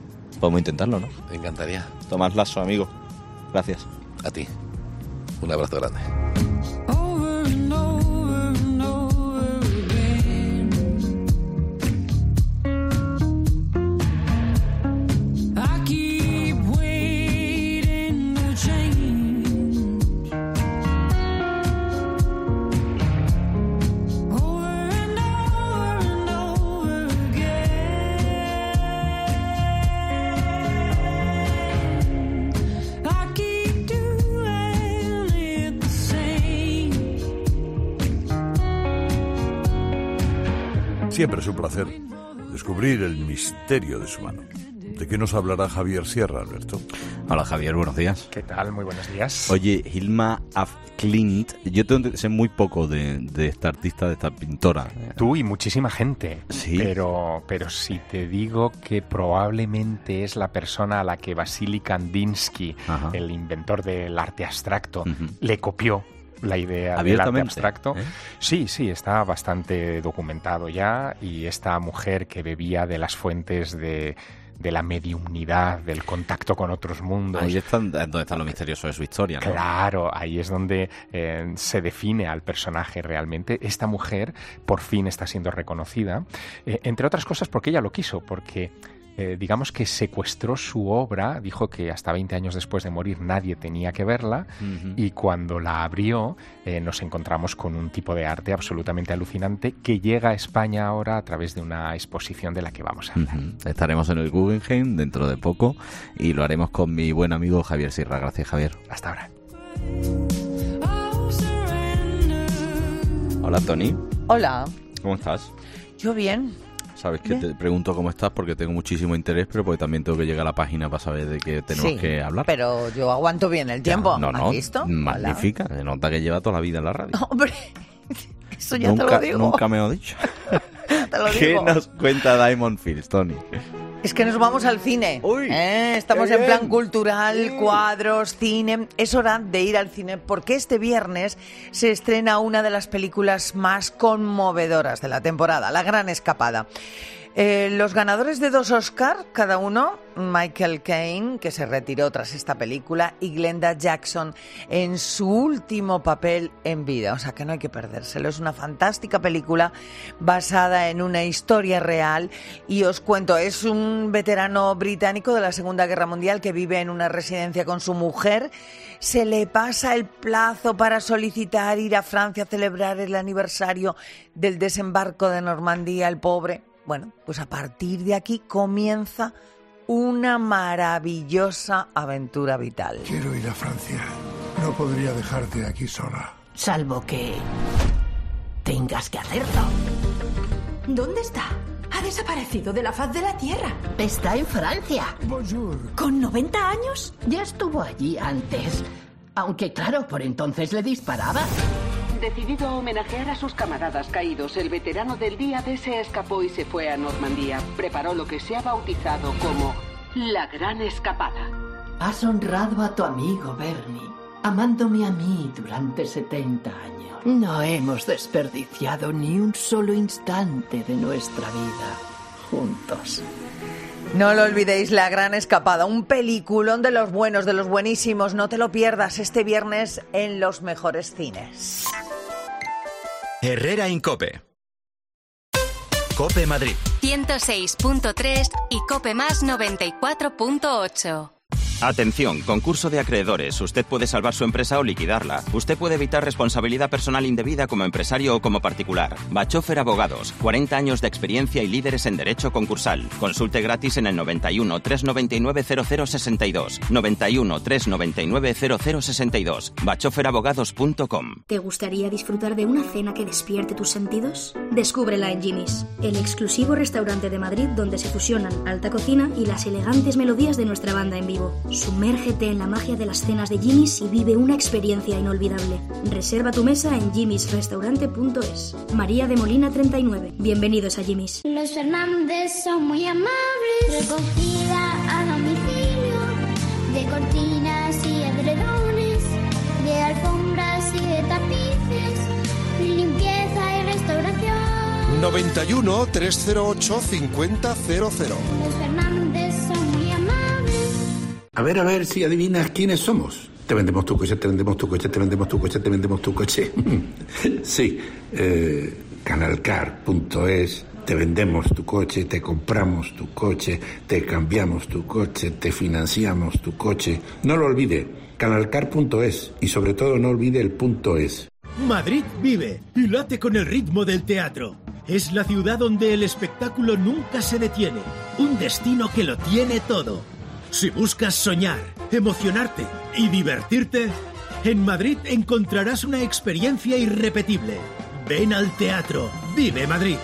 Podemos intentarlo, ¿no? Me encantaría. Tomás Lasso, amigo. Gracias. A ti. Un abrazo grande. Siempre es un placer descubrir el misterio de su mano. ¿De qué nos hablará Javier Sierra, Alberto? Hola, Javier, buenos días. ¿Qué tal? Muy buenos días. Oye, Hilma af Klint, yo te, sé muy poco de, de esta artista, de esta pintora. Tú y muchísima gente. Sí. Pero, pero si te digo que probablemente es la persona a la que Vasily Kandinsky, Ajá. el inventor del arte abstracto, uh-huh. le copió la idea del arte abstracto. ¿Eh? Sí, sí, está bastante documentado ya, y esta mujer que bebía de las fuentes de, de la mediumnidad, del contacto con otros mundos. Ahí está donde está lo misterioso de su historia, ¿no? Claro, ahí es donde eh, se define al personaje realmente. Esta mujer por fin está siendo reconocida, eh, entre otras cosas porque ella lo quiso, porque Eh, digamos que secuestró su obra, dijo que hasta veinte años después de morir nadie tenía que verla, uh-huh. y cuando la abrió eh, nos encontramos con un tipo de arte absolutamente alucinante que llega a España ahora a través de una exposición de la que vamos a hablar. Uh-huh. Estaremos en el Guggenheim dentro de poco y lo haremos con mi buen amigo Javier Sierra. Gracias, Javier. Hasta ahora. Hola, Tony. Hola. ¿Cómo estás? Yo bien. Sabes que te pregunto cómo estás porque tengo muchísimo interés, pero porque también tengo que llegar a la página para saber de qué tenemos sí, que hablar. Pero yo aguanto bien el tiempo. Ya, no, no, ¿Has visto? Magnífica. Se nota que lleva toda la vida en la radio. Hombre, eso ya nunca, te lo digo. Nunca me lo he dicho. Te lo ¿Qué digo. nos cuenta Diamond Fields, Tony? Es que nos vamos al cine. Uy, ¿eh? Estamos en plan cultural, sí. cuadros, cine. Es hora de ir al cine porque este viernes se estrena una de las películas más conmovedoras de la temporada, La Gran Escapada. Eh, los ganadores de dos Oscar, cada uno, Michael Caine, que se retiró tras esta película, y Glenda Jackson en su último papel en vida. O sea que no hay que perdérselo. Es una fantástica película basada en una historia real. Y os cuento, es un veterano británico de la Segunda Guerra Mundial que vive en una residencia con su mujer. Se le pasa el plazo para solicitar ir a Francia a celebrar el aniversario del desembarco de Normandía, el pobre. Bueno, pues a partir de aquí comienza una maravillosa aventura vital. Quiero ir a Francia. No podría dejarte aquí sola. Salvo que tengas que hacerlo. ¿Dónde está? Ha desaparecido de la faz de la Tierra. Está en Francia. Bonjour. ¿Con noventa años? Ya estuvo allí antes. Aunque claro, por entonces le disparaba. Decidido a homenajear a sus camaradas caídos, el veterano del día D se escapó y se fue a Normandía. Preparó lo que se ha bautizado como La Gran Escapada. Has honrado a tu amigo Bernie, amándome a mí durante setenta años. No hemos desperdiciado ni un solo instante de nuestra vida juntos. No lo olvidéis, La Gran Escapada, un peliculón de los buenos, de los buenísimos. No te lo pierdas este viernes en los mejores cines. Herrera Incope. Cope Madrid. ciento seis punto tres y Cope Más noventa y cuatro punto ocho. Atención, concurso de acreedores. Usted puede salvar su empresa o liquidarla. Usted puede evitar responsabilidad personal indebida como empresario o como particular. Bachofer Abogados, cuarenta años de experiencia y líderes en derecho concursal. Consulte gratis en el noventa y uno, trescientos noventa y nueve, cero cero sesenta y dos. noventa y uno, trescientos noventa y nueve, cero cero sesenta y dos. bachofer abogados punto com. ¿Te gustaría disfrutar de una cena que despierte tus sentidos? Descúbrela en Jimmy's, el exclusivo restaurante de Madrid donde se fusionan alta cocina y las elegantes melodías de nuestra banda en vivo. Sumérgete en la magia de las cenas de Jimmy's y vive una experiencia inolvidable. Reserva tu mesa en jimmys restaurante punto es. María de Molina treinta y nueve. Bienvenidos a Jimmy's. Los Fernández son muy amables. Recogida a domicilio de cortinas y edredones, de alfombras y de tapices, limpieza y restauración. noventa y uno, trescientos ocho, cincuenta cero cero. Los Fernández son muy amables. A ver, a ver si adivinas quiénes somos. Te vendemos tu coche, te vendemos tu coche, te vendemos tu coche, te vendemos tu coche. Sí, eh, canalcar punto es, te vendemos tu coche, te compramos tu coche, te cambiamos tu coche, te financiamos tu coche. No lo olvide, canalcar punto es y sobre todo no olvide el punto es. Madrid vive y late con el ritmo del teatro. Es la ciudad donde el espectáculo nunca se detiene. Un destino que lo tiene todo. Si buscas soñar, emocionarte y divertirte, en Madrid encontrarás una experiencia irrepetible. Ven al teatro. Vive Madrid.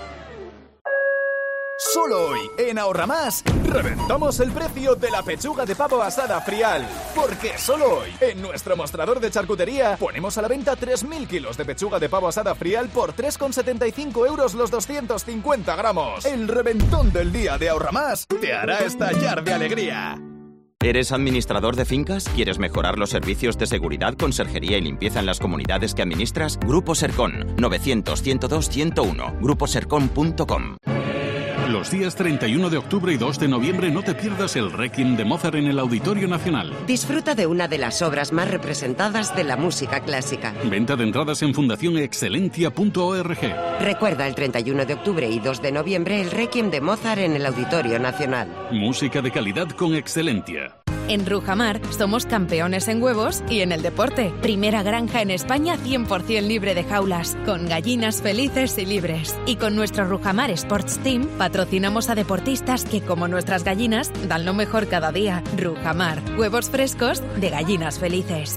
Solo hoy, en Ahorra Más, reventamos el precio de la pechuga de pavo asada Frial. Porque solo hoy, en nuestro mostrador de charcutería, ponemos a la venta tres mil kilos de pechuga de pavo asada Frial por tres con setenta y cinco euros los doscientos cincuenta gramos. El reventón del día de Ahorra Más te hará estallar de alegría. ¿Eres administrador de fincas? ¿Quieres mejorar los servicios de seguridad, conserjería y limpieza en las comunidades que administras? Grupo Sercon, novecientos, ciento dos, ciento uno, grupo sercon punto com. Los días treinta y uno de octubre y dos de noviembre no te pierdas el Requiem de Mozart en el Auditorio Nacional. Disfruta de una de las obras más representadas de la música clásica. Venta de entradas en fundación excelentia punto org. Recuerda el treinta y uno de octubre y dos de noviembre el Requiem de Mozart en el Auditorio Nacional. Música de calidad con Excelentia. En Rujamar somos campeones en huevos y en el deporte. Primera granja en España cien por ciento libre de jaulas, con gallinas felices y libres. Y con nuestro Rujamar Sports Team patrocinamos a deportistas que, como nuestras gallinas, dan lo mejor cada día. Rujamar, huevos frescos de gallinas felices.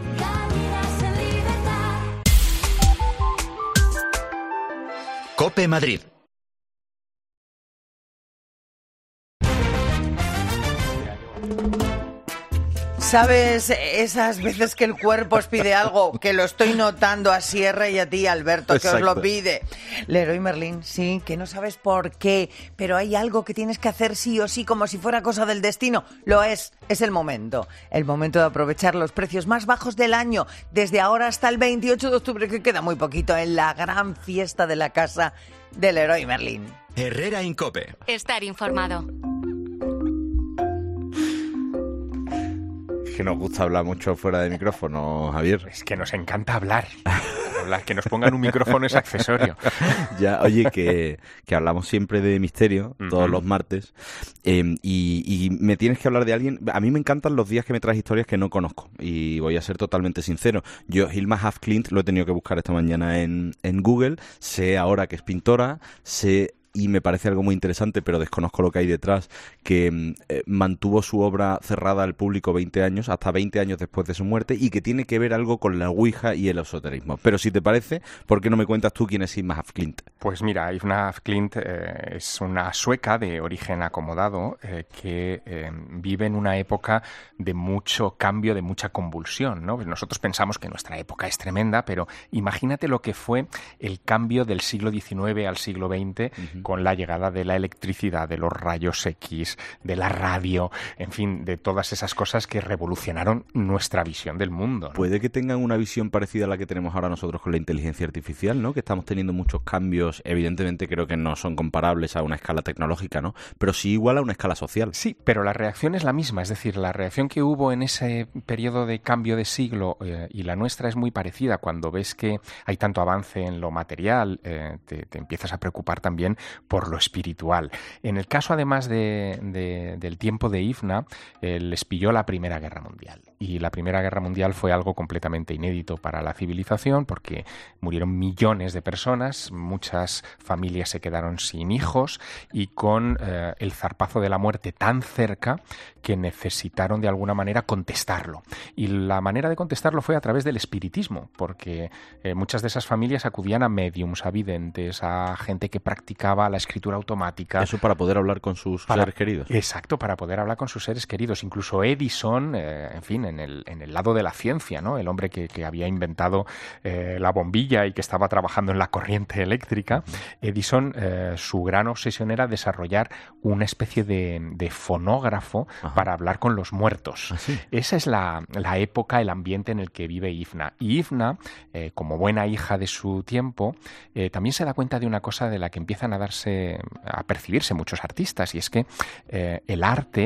COPE Madrid. ¿Sabes esas veces que el cuerpo os pide algo? Que lo estoy notando a Sierra y a ti, Alberto, que Exacto. os lo pide. Leroy Merlin, sí, que no sabes por qué, pero hay algo que tienes que hacer sí o sí, como si fuera cosa del destino. Lo es, es el momento. El momento de aprovechar los precios más bajos del año, desde ahora hasta el veintiocho de octubre, que queda muy poquito, en la gran fiesta de la casa de Leroy Merlin. Herrera en COPE. Estar informado. Que nos gusta hablar mucho fuera de micrófono, Javier. Es que nos encanta hablar. hablar. Que nos pongan un micrófono es accesorio. Ya, oye, que, que hablamos siempre de misterio, uh-huh. todos los martes, eh, y, y me tienes que hablar de alguien. A mí me encantan los días que me traes historias que no conozco, y voy a ser totalmente sincero. Yo, Hilma Af Klint, lo he tenido que buscar esta mañana en, en Google, sé ahora que es pintora, sé... y me parece algo muy interesante, pero desconozco lo que hay detrás, que eh, mantuvo su obra cerrada al público veinte años, hasta veinte años después de su muerte, y que tiene que ver algo con la Ouija y el esoterismo. Pero si te parece, ¿por qué no me cuentas tú quién es Hilma Af Klint? Pues mira, Hilma Af Klint eh, es una sueca de origen acomodado eh, que eh, vive en una época de mucho cambio, de mucha convulsión, ¿no? Nosotros pensamos que nuestra época es tremenda, pero imagínate lo que fue el cambio del siglo diecinueve al siglo veinte, uh-huh. con la llegada de la electricidad, de los rayos X, de la radio, en fin, de todas esas cosas que revolucionaron nuestra visión del mundo, ¿no? Puede que tengan una visión parecida a la que tenemos ahora nosotros con la inteligencia artificial, ¿no? Que estamos teniendo muchos cambios, evidentemente creo que no son comparables a una escala tecnológica, ¿no? Pero sí igual a una escala social. Sí, pero la reacción es la misma, es decir, la reacción que hubo en ese periodo de cambio de siglo eh, y la nuestra es muy parecida. Cuando ves que hay tanto avance en lo material, eh, te, te empiezas a preocupar también por lo espiritual. En el caso, además de, de, del tiempo de Ifna, eh, les pilló la Primera Guerra Mundial. Y la Primera Guerra Mundial fue algo completamente inédito para la civilización porque murieron millones de personas, muchas familias se quedaron sin hijos y con eh, el zarpazo de la muerte tan cerca que necesitaron de alguna manera contestarlo. Y la manera de contestarlo fue a través del espiritismo, porque eh, muchas de esas familias acudían a médiums, a videntes, a gente que practicaba la escritura automática. Eso para poder hablar con sus para, seres queridos. Exacto, para poder hablar con sus seres queridos. Incluso Edison, eh, en fin, en el, en el lado de la ciencia, ¿no? El hombre que, que había inventado eh, la bombilla y que estaba trabajando en la corriente eléctrica, Edison, eh, su gran obsesión era desarrollar una especie de, de fonógrafo Ajá. para hablar con los muertos. ¿Ah, sí? Esa es la, la época, el ambiente en el que vive Ifna. Y Ifna, eh, como buena hija de su tiempo, eh, también se da cuenta de una cosa de la que empiezan a darse, a percibirse muchos artistas, y es que eh, el arte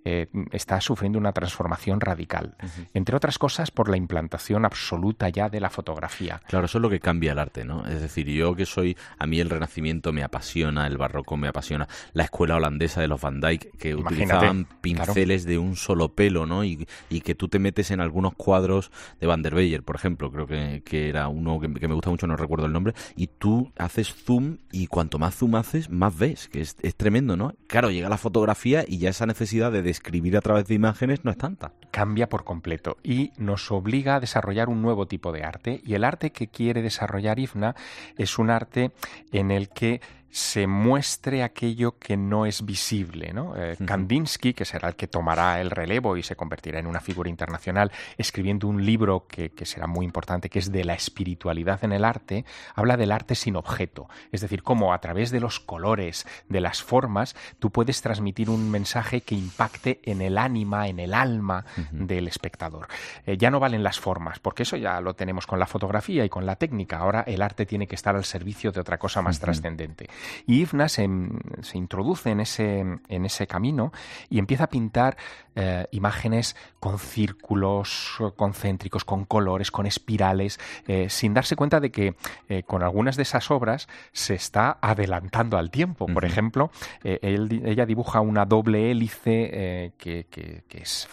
eh, está sufriendo una transformación radical. Uh-huh. Entre otras cosas, por la implantación absoluta ya de la fotografía. Claro, eso es lo que cambia el arte, ¿no? Es decir, yo que soy, a mí el Renacimiento me apasiona, el Barroco me apasiona, la escuela holandesa de los Van Dyck, que Imagínate, utilizaban pinceles claro. de un solo pelo, ¿no? Y, y que tú te metes en algunos cuadros de Van der Beyer, por ejemplo, creo que, que era uno que, que me gusta mucho, no recuerdo el nombre, y tú haces zoom y cuanto más zoom haces, más ves, que es, es tremendo, ¿no? Claro, llega la fotografía y ya esa necesidad de describir a través de imágenes no es tanta. Cambia por completo y nos obliga a desarrollar un nuevo tipo de arte, y el arte que quiere desarrollar Yvna es un arte en el que se muestre aquello que no es visible, ¿no? Eh, uh-huh. Kandinsky, que será el que tomará el relevo y se convertirá en una figura internacional, escribiendo un libro que, que será muy importante, que es de la espiritualidad en el arte, habla del arte sin objeto, es decir, cómo a través de los colores, de las formas, tú puedes transmitir un mensaje que impacte en el ánima, en el alma uh-huh. del espectador. Eh, ya no valen las formas, porque eso ya lo tenemos con la fotografía y con la técnica, ahora el arte tiene que estar al servicio de otra cosa más uh-huh. trascendente. Y Yvna se, se introduce en ese, en ese camino y empieza a pintar eh, imágenes con círculos concéntricos, con colores, con espirales, eh, sin darse cuenta de que eh, con algunas de esas obras se está adelantando al tiempo. Por uh-huh. ejemplo, eh, él, ella dibuja una doble hélice eh, que, que, que es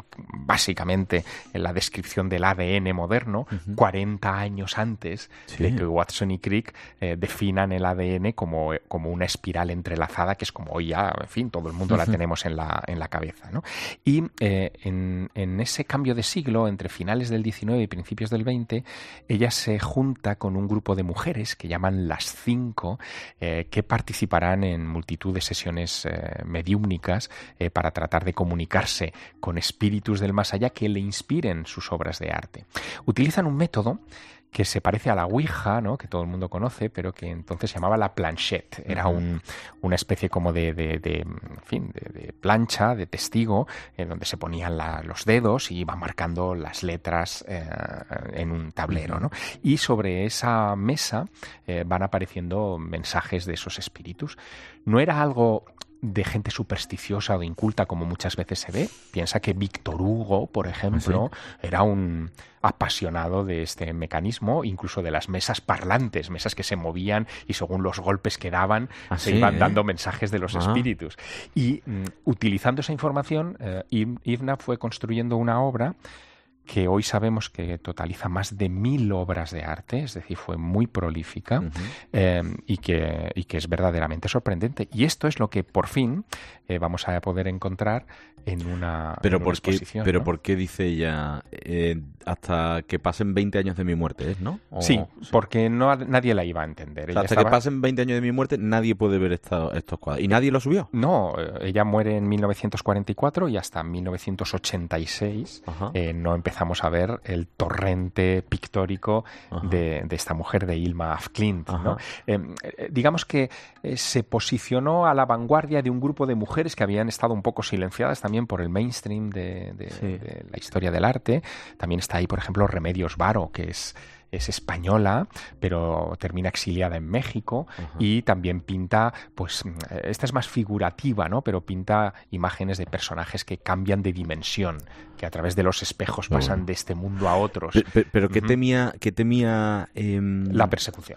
básicamente en la descripción del A D N moderno, uh-huh. cuarenta años antes sí. de que Watson y Crick eh, definan el A D N como, como una espiral entrelazada, que es como hoy ya, en fin, todo el mundo uh-huh. la tenemos en la, en la cabeza, ¿no? Y eh, en, en ese cambio de siglo, entre finales del diecinueve y principios del veinte, ella se junta con un grupo de mujeres que llaman las Cinco, eh, que participarán en multitud de sesiones eh, mediúmnicas eh, para tratar de comunicarse con espíritus del más allá que le inspiren sus obras de arte. Utilizan un método que se parece a la Ouija, ¿no? Que todo el mundo conoce, pero que entonces se llamaba la planchette. Era un, una especie como de, de, de, en fin, de, de plancha, de testigo, en donde se ponían la, los dedos y iban marcando las letras eh, en un tablero, ¿no? Y sobre esa mesa eh, van apareciendo mensajes de esos espíritus. No era algo de gente supersticiosa o inculta como muchas veces se ve. Piensa que Víctor Hugo, por ejemplo, ¿sí? era un apasionado de este mecanismo, incluso de las mesas parlantes, mesas que se movían y según los golpes que daban ¿Ah, se sí, iban eh? dando mensajes de los ah. espíritus. Y mm, utilizando esa información, eh, Yvna fue construyendo una obra que hoy sabemos que totaliza más de mil obras de arte, es decir, fue muy prolífica uh-huh. eh, y, que, y que es verdaderamente sorprendente. Y esto es lo que por fin eh, vamos a poder encontrar en una, pero en una por exposición. Qué, pero ¿no? ¿por qué dice ella eh, hasta que pasen veinte años de mi muerte, ¿no? O, sí, sí, porque no, nadie la iba a entender. O sea, ella hasta estaba... que pasen veinte años de mi muerte nadie puede ver esta, estos cuadros. ¿Y nadie lo subió? No, ella muere en mil novecientos cuarenta y cuatro y hasta mil novecientos ochenta y seis eh, no empezamos a ver el torrente pictórico de, de esta mujer, de Hilma af Klint, ¿no? Eh, eh, digamos que eh, se posicionó a la vanguardia de un grupo de mujeres que habían estado un poco silenciadas también por el mainstream de, de, sí. de la historia del arte. También está ahí, por ejemplo, Remedios Varo, que es es española, pero termina exiliada en México uh-huh. y también pinta, pues, esta es más figurativa, ¿no? Pero pinta imágenes de personajes que cambian de dimensión, que a través de los espejos pasan bueno. de este mundo a otros. Pero, pero, pero ¿qué uh-huh. temía, qué temía eh... la persecución?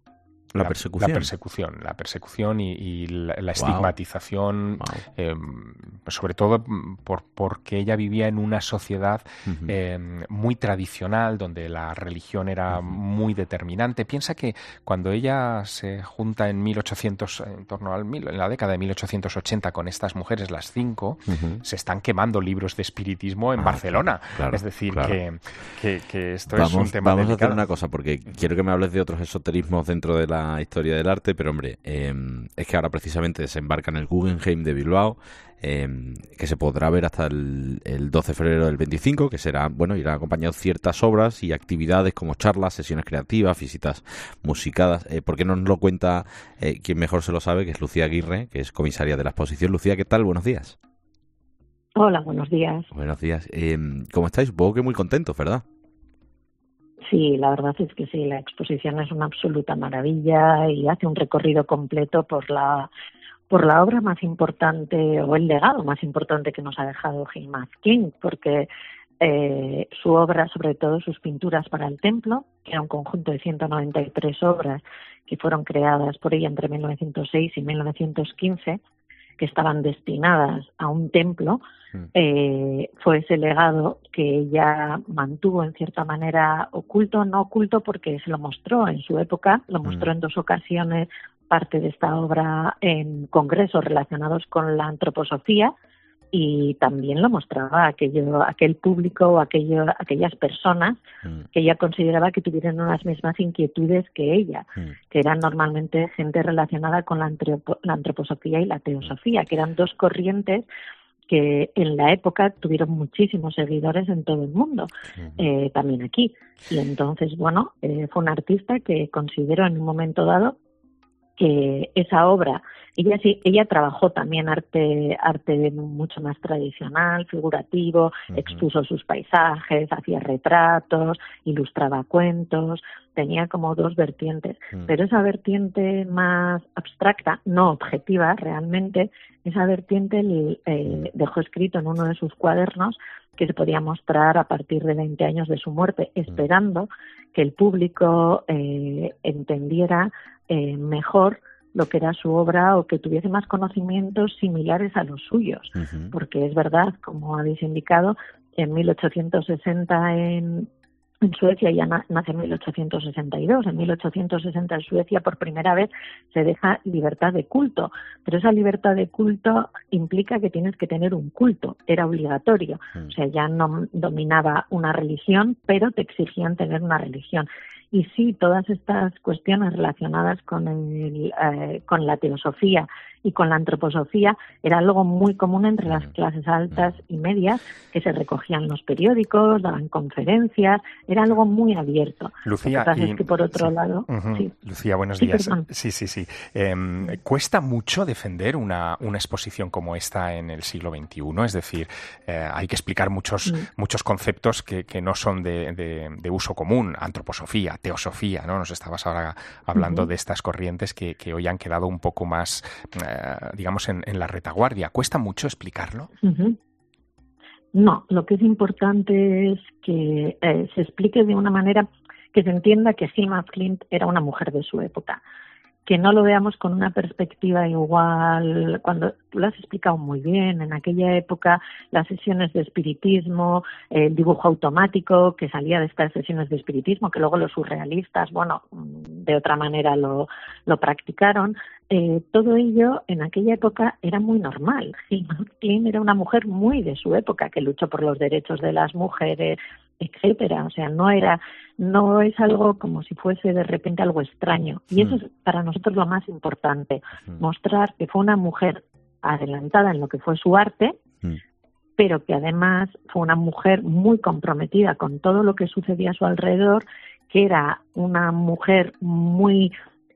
La persecución. La persecución, la persecución y, y la, la estigmatización, wow. Wow. Eh, sobre todo por, porque ella vivía en una sociedad uh-huh. eh, muy tradicional, donde la religión era uh-huh. muy determinante. Piensa que cuando ella se junta en mil ochocientos, en torno al mil, en la década de mil ochocientos ochenta con estas mujeres, las Cinco, uh-huh. se están quemando libros de espiritismo en ah, Barcelona. Claro, es decir, claro. que, que, que esto vamos, es un tema Vamos delicado. a hacer una cosa, porque quiero que me hables de otros esoterismos dentro de la historia del arte, pero hombre, eh, es que ahora precisamente desembarca en el Guggenheim de Bilbao, eh, que se podrá ver hasta el, el doce de febrero del veinticinco, que será, bueno, irán acompañados ciertas obras y actividades como charlas, sesiones creativas, visitas musicadas. Eh, ¿Por qué no nos lo cuenta eh, quien mejor se lo sabe, que es Lucía Aguirre, que es comisaria de la exposición? Lucía, ¿qué tal? Buenos días. Hola, buenos días. Buenos días. Eh, ¿Cómo estáis? Supongo que muy contentos, ¿verdad? Sí, la verdad es que sí, la exposición es una absoluta maravilla y hace un recorrido completo por la por la obra más importante o el legado más importante que nos ha dejado Hilma af Klint, porque eh, su obra, sobre todo sus pinturas para el templo, que era un conjunto de ciento noventa y tres obras que fueron creadas por ella entre mil novecientos seis y mil novecientos quince, que estaban destinadas a un templo, eh, fue ese legado que ella mantuvo en cierta manera oculto, no oculto porque se lo mostró en su época, lo mostró en dos ocasiones parte de esta obra en congresos relacionados con la antroposofía, y también lo mostraba aquello, aquel público o aquello, aquellas personas que ella consideraba que tuvieran unas mismas inquietudes que ella, que eran normalmente gente relacionada con la, antropo, la antroposofía y la teosofía, que eran dos corrientes que en la época tuvieron muchísimos seguidores en todo el mundo, eh, también aquí. Y entonces, bueno, eh, fue una artista que consideró en un momento dado que esa obra, ella sí, ella trabajó también arte, arte mucho más tradicional, figurativo, uh-huh. expuso sus paisajes, hacía retratos, ilustraba cuentos, tenía como dos vertientes, uh-huh. pero esa vertiente más abstracta, no objetiva realmente, esa vertiente eh, dejó escrito en uno de sus cuadernos que se podía mostrar a partir de veinte años de su muerte, esperando que el público eh, entendiera eh, mejor lo que era su obra o que tuviese más conocimientos similares a los suyos, uh-huh. porque es verdad, como habéis indicado, en mil ochocientos sesenta en, en Suecia ya na, nace en mil ochocientos sesenta y dos, en mil ochocientos sesenta en Suecia por primera vez se deja libertad de culto, pero esa libertad de culto implica que tienes que tener un culto, era obligatorio, uh-huh. o sea, ya no dominaba una religión, pero te exigían tener una religión. Y sí, todas estas cuestiones relacionadas con, el, eh, con la teosofía y con la antroposofía era algo muy común entre las clases altas y medias, que se recogían en los periódicos, daban conferencias, era algo muy abierto. Lucía, Lo que pasa y, es que por otro sí, lado... uh-huh. sí. Lucía, buenos sí, días. Perdón. Sí, sí, sí. Eh, ¿Cuesta mucho defender una, una exposición como esta en el siglo veintiuno? Es decir, eh, hay que explicar muchos, mm. muchos conceptos que, que no son de, de, de uso común, antroposofía, teosofía, ¿no? Nos estabas ahora hablando uh-huh. de estas corrientes que, que hoy han quedado un poco más, eh, digamos, en, en la retaguardia. ¿Cuesta mucho explicarlo? Uh-huh. No, lo que es importante es que eh, se explique de una manera que se entienda que Hilma af Klint era una mujer de su época, que no lo veamos con una perspectiva igual, cuando tú lo has explicado muy bien, en aquella época las sesiones de espiritismo, el dibujo automático que salía de estas sesiones de espiritismo, que luego los surrealistas, bueno, de otra manera lo, lo practicaron, eh, todo ello en aquella época era muy normal. Hilma af Klint era una mujer muy de su época, que luchó por los derechos de las mujeres, etcétera, o sea, no era, no es algo como si fuese de repente algo extraño, y eso es para nosotros lo más importante, mostrar que fue una mujer adelantada en lo que fue su arte, pero que además fue una mujer muy comprometida con todo lo que sucedía a su alrededor, que era una mujer muy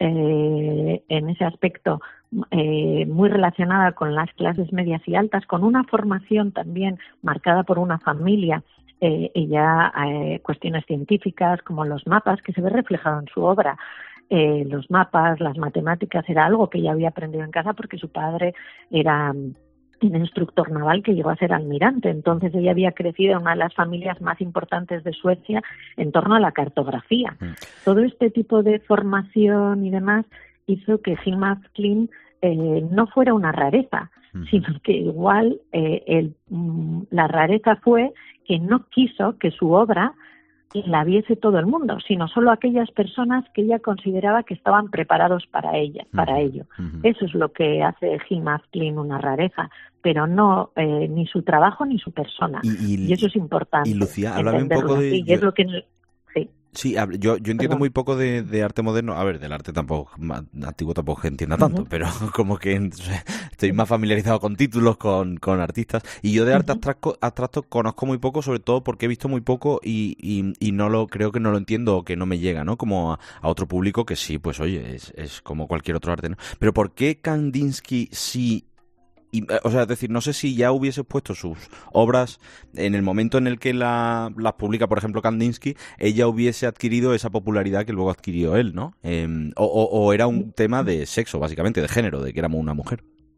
eh, en ese aspecto eh, muy relacionada con las clases medias y altas, con una formación también marcada por una familia. Eh, ella, eh, cuestiones científicas como los mapas, que se ve reflejado en su obra, eh, los mapas, las matemáticas, era algo que ella había aprendido en casa porque su padre era un instructor naval que llegó a ser almirante, entonces ella había crecido en una de las familias más importantes de Suecia en torno a la cartografía. Mm. Todo este tipo de formación y demás hizo que Hilma af Klint eh, no fuera una rareza, mm. sino que igual eh, el, mm, la rareza fue que no quiso que su obra la viese todo el mundo, sino solo aquellas personas que ella consideraba que estaban preparados para ella, uh-huh. para ello. Uh-huh. Eso es lo que hace Hilma af Klint una rareza, pero no eh, ni su trabajo ni su persona. Y, y, y eso es importante. Y Lucía, háblame un poco de... Y yo... es lo que... Sí. Sí, yo, yo entiendo Perdón. muy poco de, de arte moderno. A ver, del arte tampoco, antiguo tampoco que entienda tanto, uh-huh. pero como que estoy más familiarizado con títulos, con, con artistas. Y yo de arte uh-huh. abstracto, abstracto conozco muy poco, sobre todo porque he visto muy poco y, y, y no lo creo que no lo entiendo o que no me llega, ¿no? Como a, a otro público que sí, pues oye, es, es como cualquier otro arte, ¿no? Pero ¿por qué Kandinsky sí... Y, o sea, es decir, no sé si ya hubiese puesto sus obras en el momento en el que la, las publica, por ejemplo, Kandinsky, ella hubiese adquirido esa popularidad que luego adquirió él, ¿no? Eh, o, o, o era un tema de sexo, básicamente, de género, de que éramos una mujer.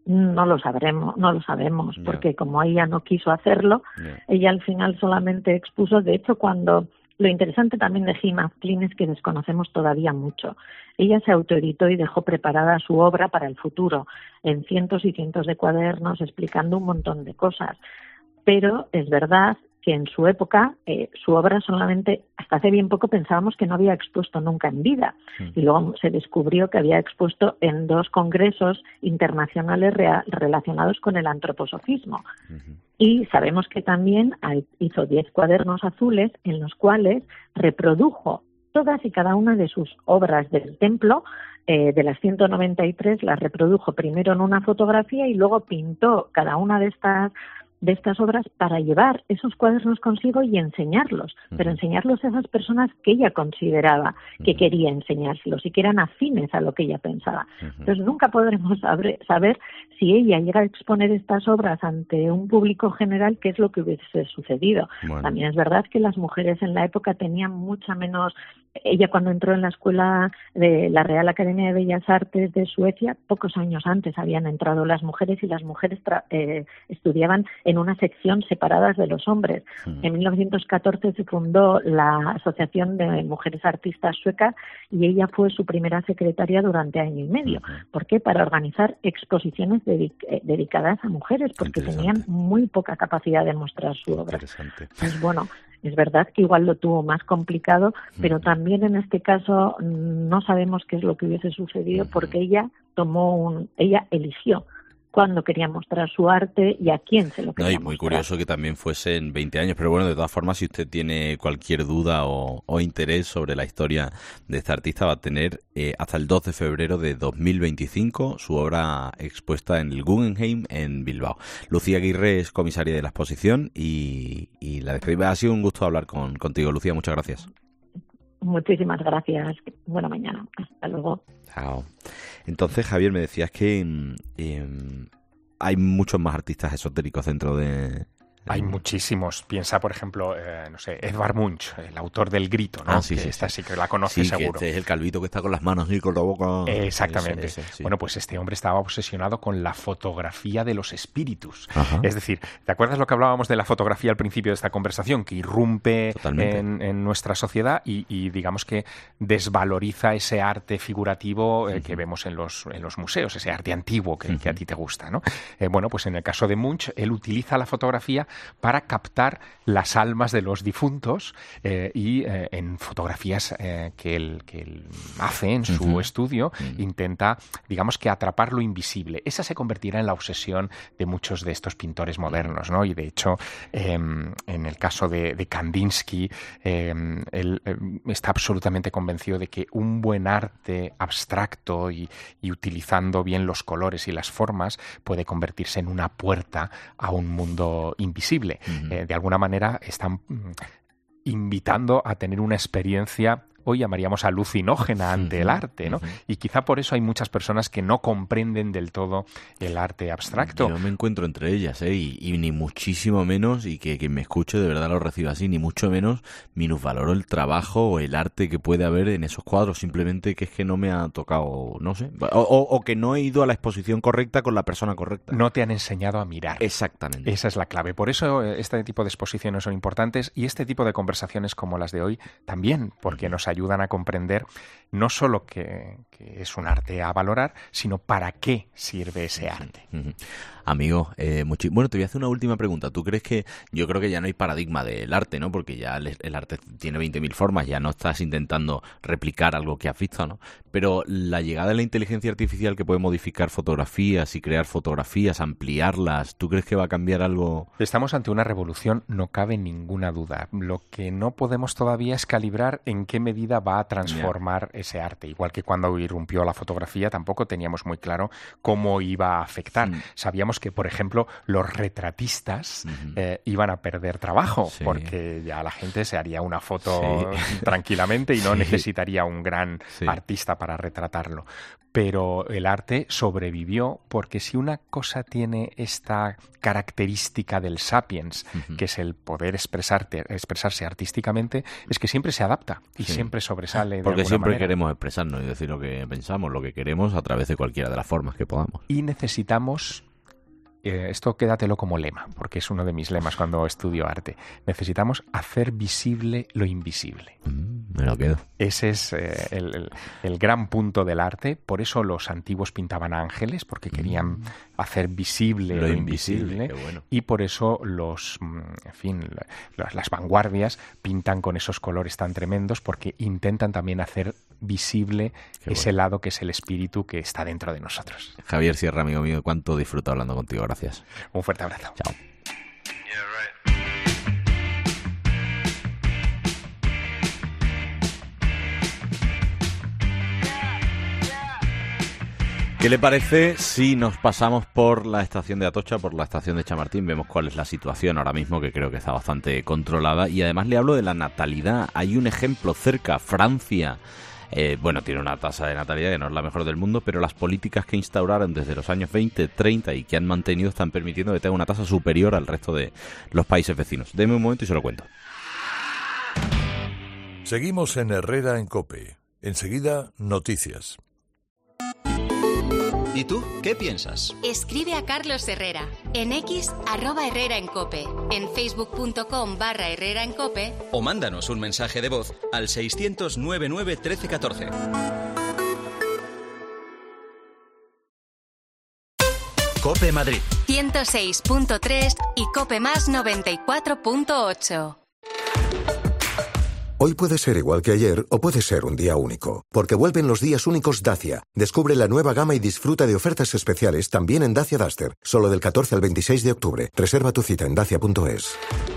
No lo sabremos, no lo sabemos, Yeah. porque como ella no quiso hacerlo, Yeah. ella al final solamente expuso. De hecho, cuando lo interesante también de Jim McClean es que desconocemos todavía mucho. Ella se autoeditó y dejó preparada su obra para el futuro, en cientos y cientos de cuadernos explicando un montón de cosas. Pero es verdad que en su época eh, su obra solamente, hasta hace bien poco pensábamos que no había expuesto nunca en vida, Mm. y luego se descubrió que había expuesto en dos congresos internacionales rea- relacionados con el antroposofismo. Y sabemos que también hay- hizo diez cuadernos azules en los cuales reprodujo todas y cada una de sus obras del templo. Eh, de las ciento noventa y tres las reprodujo primero en una fotografía y luego pintó cada una de estas de estas obras para llevar esos cuadernos consigo y enseñarlos, pero enseñarlos a esas personas que ella consideraba que quería enseñárselos y que eran afines a lo que ella pensaba. Entonces nunca podremos saber, saber si ella llega a exponer estas obras ante un público general, qué es lo que hubiese sucedido. Bueno. También es verdad que las mujeres en la época tenían mucha menos. Ella cuando entró en la escuela de la Real Academia de Bellas Artes de Suecia, pocos años antes habían entrado las mujeres y las mujeres tra- eh, estudiaban en una sección separadas de los hombres. Mm. En mil novecientos catorce se fundó la Asociación de Mujeres Artistas Suecas y ella fue su primera secretaria durante año y medio. ¿Por qué? Para organizar exposiciones dedic- eh, dedicadas a mujeres, porque tenían muy poca capacidad de mostrar su obra. Interesante. Pues bueno, es verdad que igual lo tuvo más complicado, pero también en este caso mm, no sabemos qué es lo que hubiese sucedido porque ella tomó un, ella eligió cuándo quería mostrar su arte y a quién se lo No, quería y muy mostrar. curioso que también fuesen veinte años, pero bueno, de todas formas, si usted tiene cualquier duda o, o interés sobre la historia de esta artista, va a tener eh, hasta el dos de febrero de dos mil veinticinco su obra expuesta en el Guggenheim en Bilbao. Lucía Aguirre es comisaria de la exposición y, y la despedimos. Ha sido un gusto hablar con, contigo, Lucía, muchas gracias. Muchísimas gracias. Buena mañana. Hasta luego. Chao. Entonces, Javier, me decías que mm, em, hay muchos más artistas esotéricos dentro de... Hay muchísimos. Piensa, por ejemplo, eh, no sé, Edvard Munch, el autor del Grito, ¿no? Ah, sí, que sí, esta sí. sí que la conoce Sí, que seguro. este es el calvito que está con las manos y con la boca... Exactamente. Ese, ese, sí. Bueno, pues este hombre estaba obsesionado con la fotografía de los espíritus. Ajá. Es decir, ¿te acuerdas lo que hablábamos de la fotografía al principio de esta conversación? Que irrumpe Totalmente. en, en nuestra sociedad y, y digamos que desvaloriza ese arte figurativo eh, que vemos en los, en los museos, ese arte antiguo que, que a ti te gusta, ¿no? Eh, bueno, pues en el caso de Munch, él utiliza la fotografía para captar las almas de los difuntos eh, y eh, en fotografías eh, que, él, que él hace en su Ujú. estudio intenta, digamos que atrapar lo invisible. Esa se convertirá en la obsesión de muchos de estos pintores modernos, ¿no? Y de hecho, eh, en el caso de, de Kandinsky, eh, él eh, está absolutamente convencido de que un buen arte abstracto y, y utilizando bien los colores y las formas puede convertirse en una puerta a un mundo invisible. Ujú. Eh, de alguna manera están mm, invitando a tener una experiencia, hoy llamaríamos alucinógena ante el arte, ¿no? Y quizá por eso hay muchas personas que no comprenden del todo el arte abstracto. Yo me encuentro entre ellas, ¿eh? Y, y ni muchísimo menos, y que quien me escuche de verdad lo reciba así, ni mucho menos minusvaloro el trabajo o el arte que puede haber en esos cuadros, simplemente que es que no me ha tocado, no sé, o, o, o que no he ido a la exposición correcta con la persona correcta. No te han enseñado a mirar. Exactamente. Esa es la clave. Por eso eh, este tipo de exposiciones son importantes y este tipo de conversaciones como las de hoy también, porque nos ayudan a comprender no solo que, que es un arte a valorar, sino para qué sirve ese arte. Ujú. Amigo, eh, muchi- bueno, te voy a hacer una última pregunta. ¿Tú crees que, yo creo que ya no hay paradigma del arte, ¿no? Porque ya el, el arte tiene veinte mil formas, ya no estás intentando replicar algo que has visto, ¿no? Pero la llegada de la inteligencia artificial que puede modificar fotografías y crear fotografías, ampliarlas, ¿tú crees que va a cambiar algo? Estamos ante una revolución, no cabe ninguna duda. Lo que no podemos todavía es calibrar en qué medida va a transformar ese arte. Igual que cuando irrumpió la fotografía, tampoco teníamos muy claro cómo iba a afectar. Mm. Sabíamos digamos que, por ejemplo, los retratistas uh-huh. eh, iban a perder trabajo, sí. porque ya la gente se haría una foto sí. tranquilamente y no sí. necesitaría un gran sí. artista para retratarlo. Pero el arte sobrevivió porque si una cosa tiene esta característica del sapiens, uh-huh. que es el poder expresarte, expresarse artísticamente, es que siempre se adapta y sí. siempre sobresale de Porque alguna siempre manera. queremos expresarnos y decir lo que pensamos, lo que queremos a través de cualquiera de las formas que podamos. Y necesitamos... Eh, esto quédatelo como lema, porque es uno de mis lemas cuando estudio arte. Necesitamos hacer visible lo invisible. Mm, me lo quedo. Ese es eh, el, el, el gran punto del arte. Por eso los antiguos pintaban ángeles, porque querían mm. hacer visible lo, lo invisible. invisible. Qué bueno. Y por eso los, en fin, las, las vanguardias pintan con esos colores tan tremendos, porque intentan también hacer visible Qué ese bueno. lado que es el espíritu que está dentro de nosotros. Javier Sierra, amigo mío, cuánto disfruto hablando contigo. Gracias. Un fuerte abrazo. Chao. ¿Qué le parece si nos pasamos por la estación de Atocha, por la estación de Chamartín? Vemos cuál es la situación ahora mismo, que creo que está bastante controlada. Y además le hablo de la natalidad. Hay un ejemplo cerca, Francia. Eh, bueno, tiene una tasa de natalidad que no es la mejor del mundo, pero las políticas que instauraron desde los años veinte, treinta y que han mantenido están permitiendo que tenga una tasa superior al resto de los países vecinos. Deme un momento y se lo cuento. Seguimos en Herrera en COPE. Enseguida, noticias. ¿Y tú qué piensas? Escribe a Carlos Herrera en X, arroba Herrera en COPE, en facebook.com barra Herrera en COPE o mándanos un mensaje de voz al seiscientos noventa y nueve trece catorce. COPE Madrid ciento seis punto tres y COPE Más noventa y cuatro punto ocho. Hoy puede ser igual que ayer o puede ser un día único, porque vuelven los días únicos Dacia. Descubre la nueva gama y disfruta de ofertas especiales también en Dacia Duster, solo del catorce al veintiséis de octubre. Reserva tu cita en dacia punto es.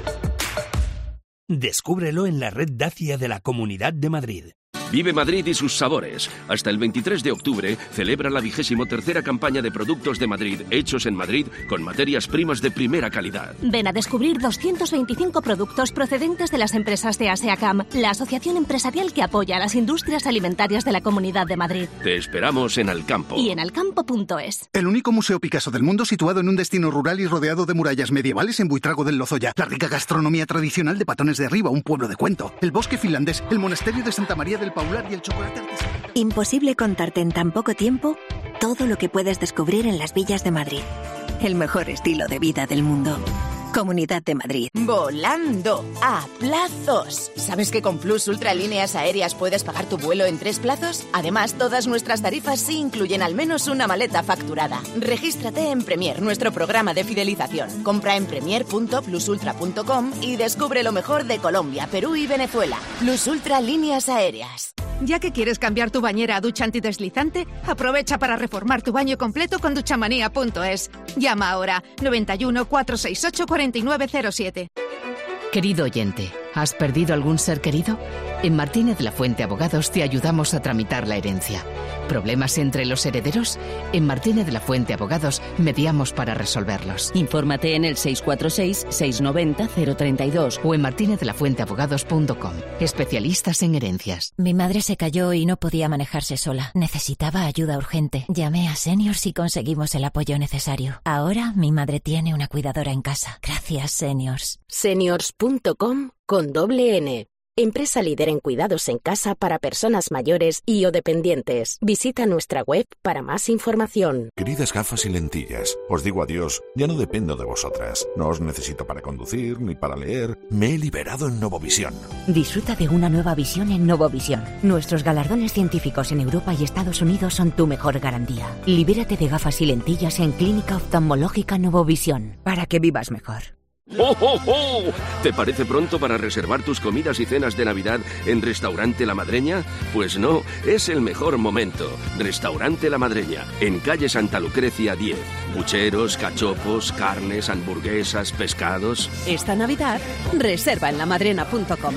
Descúbrelo en la red Dacia de la Comunidad de Madrid. Vive Madrid y sus sabores. Hasta el veintitrés de octubre celebra la vigésimo tercera campaña de productos de Madrid hechos en Madrid con materias primas de primera calidad. Ven a descubrir doscientos veinticinco productos procedentes de las empresas de ASEACAM, la asociación empresarial que apoya a las industrias alimentarias de la Comunidad de Madrid. Te esperamos en Alcampo. Y en alcampo punto es. El único museo Picasso del mundo situado en un destino rural y rodeado de murallas medievales en Buitrago del Lozoya. La rica gastronomía tradicional de Patones de Arriba, un pueblo de cuento. El bosque finlandés, el monasterio de Santa María del Paular y el chocolate artesanal. Imposible contarte en tan poco tiempo todo lo que puedes descubrir en las villas de Madrid. El mejor estilo de vida del mundo. Comunidad de Madrid. Volando a plazos. ¿Sabes que con Plus Ultra Líneas Aéreas puedes pagar tu vuelo en tres plazos? Además, todas nuestras tarifas sí incluyen al menos una maleta facturada. Regístrate en Premier, nuestro programa de fidelización. Compra en premier punto plus ultra punto com y descubre lo mejor de Colombia, Perú y Venezuela. Plus Ultra Líneas Aéreas. Ya que quieres cambiar tu bañera a ducha antideslizante, aprovecha para reformar tu baño completo con duchamanía punto es. Llama ahora noventa y uno, cuatrocientos sesenta y ocho, cuarenta y nueve cero siete. Querido oyente, ¿has perdido algún ser querido? En Martínez La Fuente Abogados te ayudamos a tramitar la herencia. ¿Problemas entre los herederos? En Martínez La Fuente Abogados mediamos para resolverlos. Infórmate en el seis cuatro seis, seis nueve cero, cero tres dos o en martinez de la fuente abogados punto com. Especialistas en herencias. Mi madre se cayó y no podía manejarse sola. Necesitaba ayuda urgente. Llamé a Seniors y conseguimos el apoyo necesario. Ahora mi madre tiene una cuidadora en casa. Gracias, Seniors. Seniors punto com con doble N. Empresa líder en cuidados en casa para personas mayores y o dependientes. Visita nuestra web para más información. Queridas gafas y lentillas, os digo adiós. Ya no dependo de vosotras. No os necesito para conducir ni para leer. Me he liberado en Novovisión. Disfruta de una nueva visión en Novovisión. Nuestros galardones científicos en Europa y Estados Unidos son tu mejor garantía. Libérate de gafas y lentillas en Clínica Oftalmológica Novovisión para que vivas mejor. ¡Oh, oh, oh! ¿Te parece pronto para reservar tus comidas y cenas de Navidad en Restaurante La Madreña? Pues no, es el mejor momento. Restaurante La Madreña, en calle Santa Lucrecia diez. Pucheros, cachopos, carnes, hamburguesas, pescados. Esta Navidad, reserva en la madrena punto com.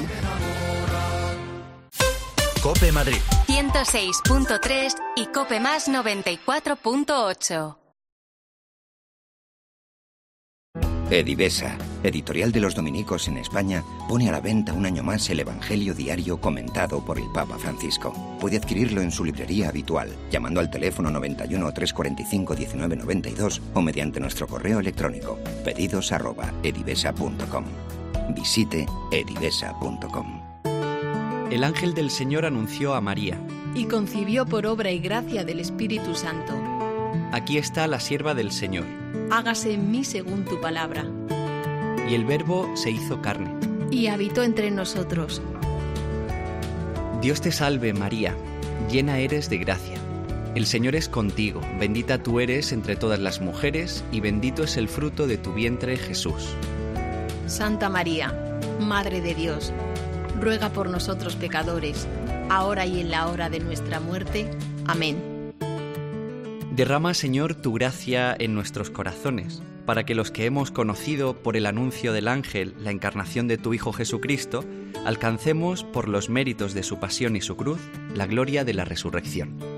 COPE Madrid ciento seis punto tres y COPE Más noventa y cuatro punto ocho. Edivesa, editorial de los dominicos en España, pone a la venta un año más el Evangelio diario comentado por el Papa Francisco. Puede adquirirlo en su librería habitual, llamando al teléfono noventa y uno, trescientos cuarenta y cinco, diecinueve noventa y dos o mediante nuestro correo electrónico pedidos arroba edivesa punto com. Visite edivesa punto com. El ángel del Señor anunció a María. Y concibió por obra y gracia del Espíritu Santo. Aquí está la sierva del Señor. Hágase en mí según tu palabra. Y el Verbo se hizo carne. Y habitó entre nosotros. Dios te salve, María, llena eres de gracia. El Señor es contigo, bendita tú eres entre todas las mujeres, y bendito es el fruto de tu vientre, Jesús. Santa María, Madre de Dios, ruega por nosotros pecadores, ahora y en la hora de nuestra muerte. Amén. Derrama, Señor, tu gracia en nuestros corazones, para que los que hemos conocido por el anuncio del ángel la encarnación de tu Hijo Jesucristo, alcancemos, por los méritos de su pasión y su cruz, la gloria de la resurrección.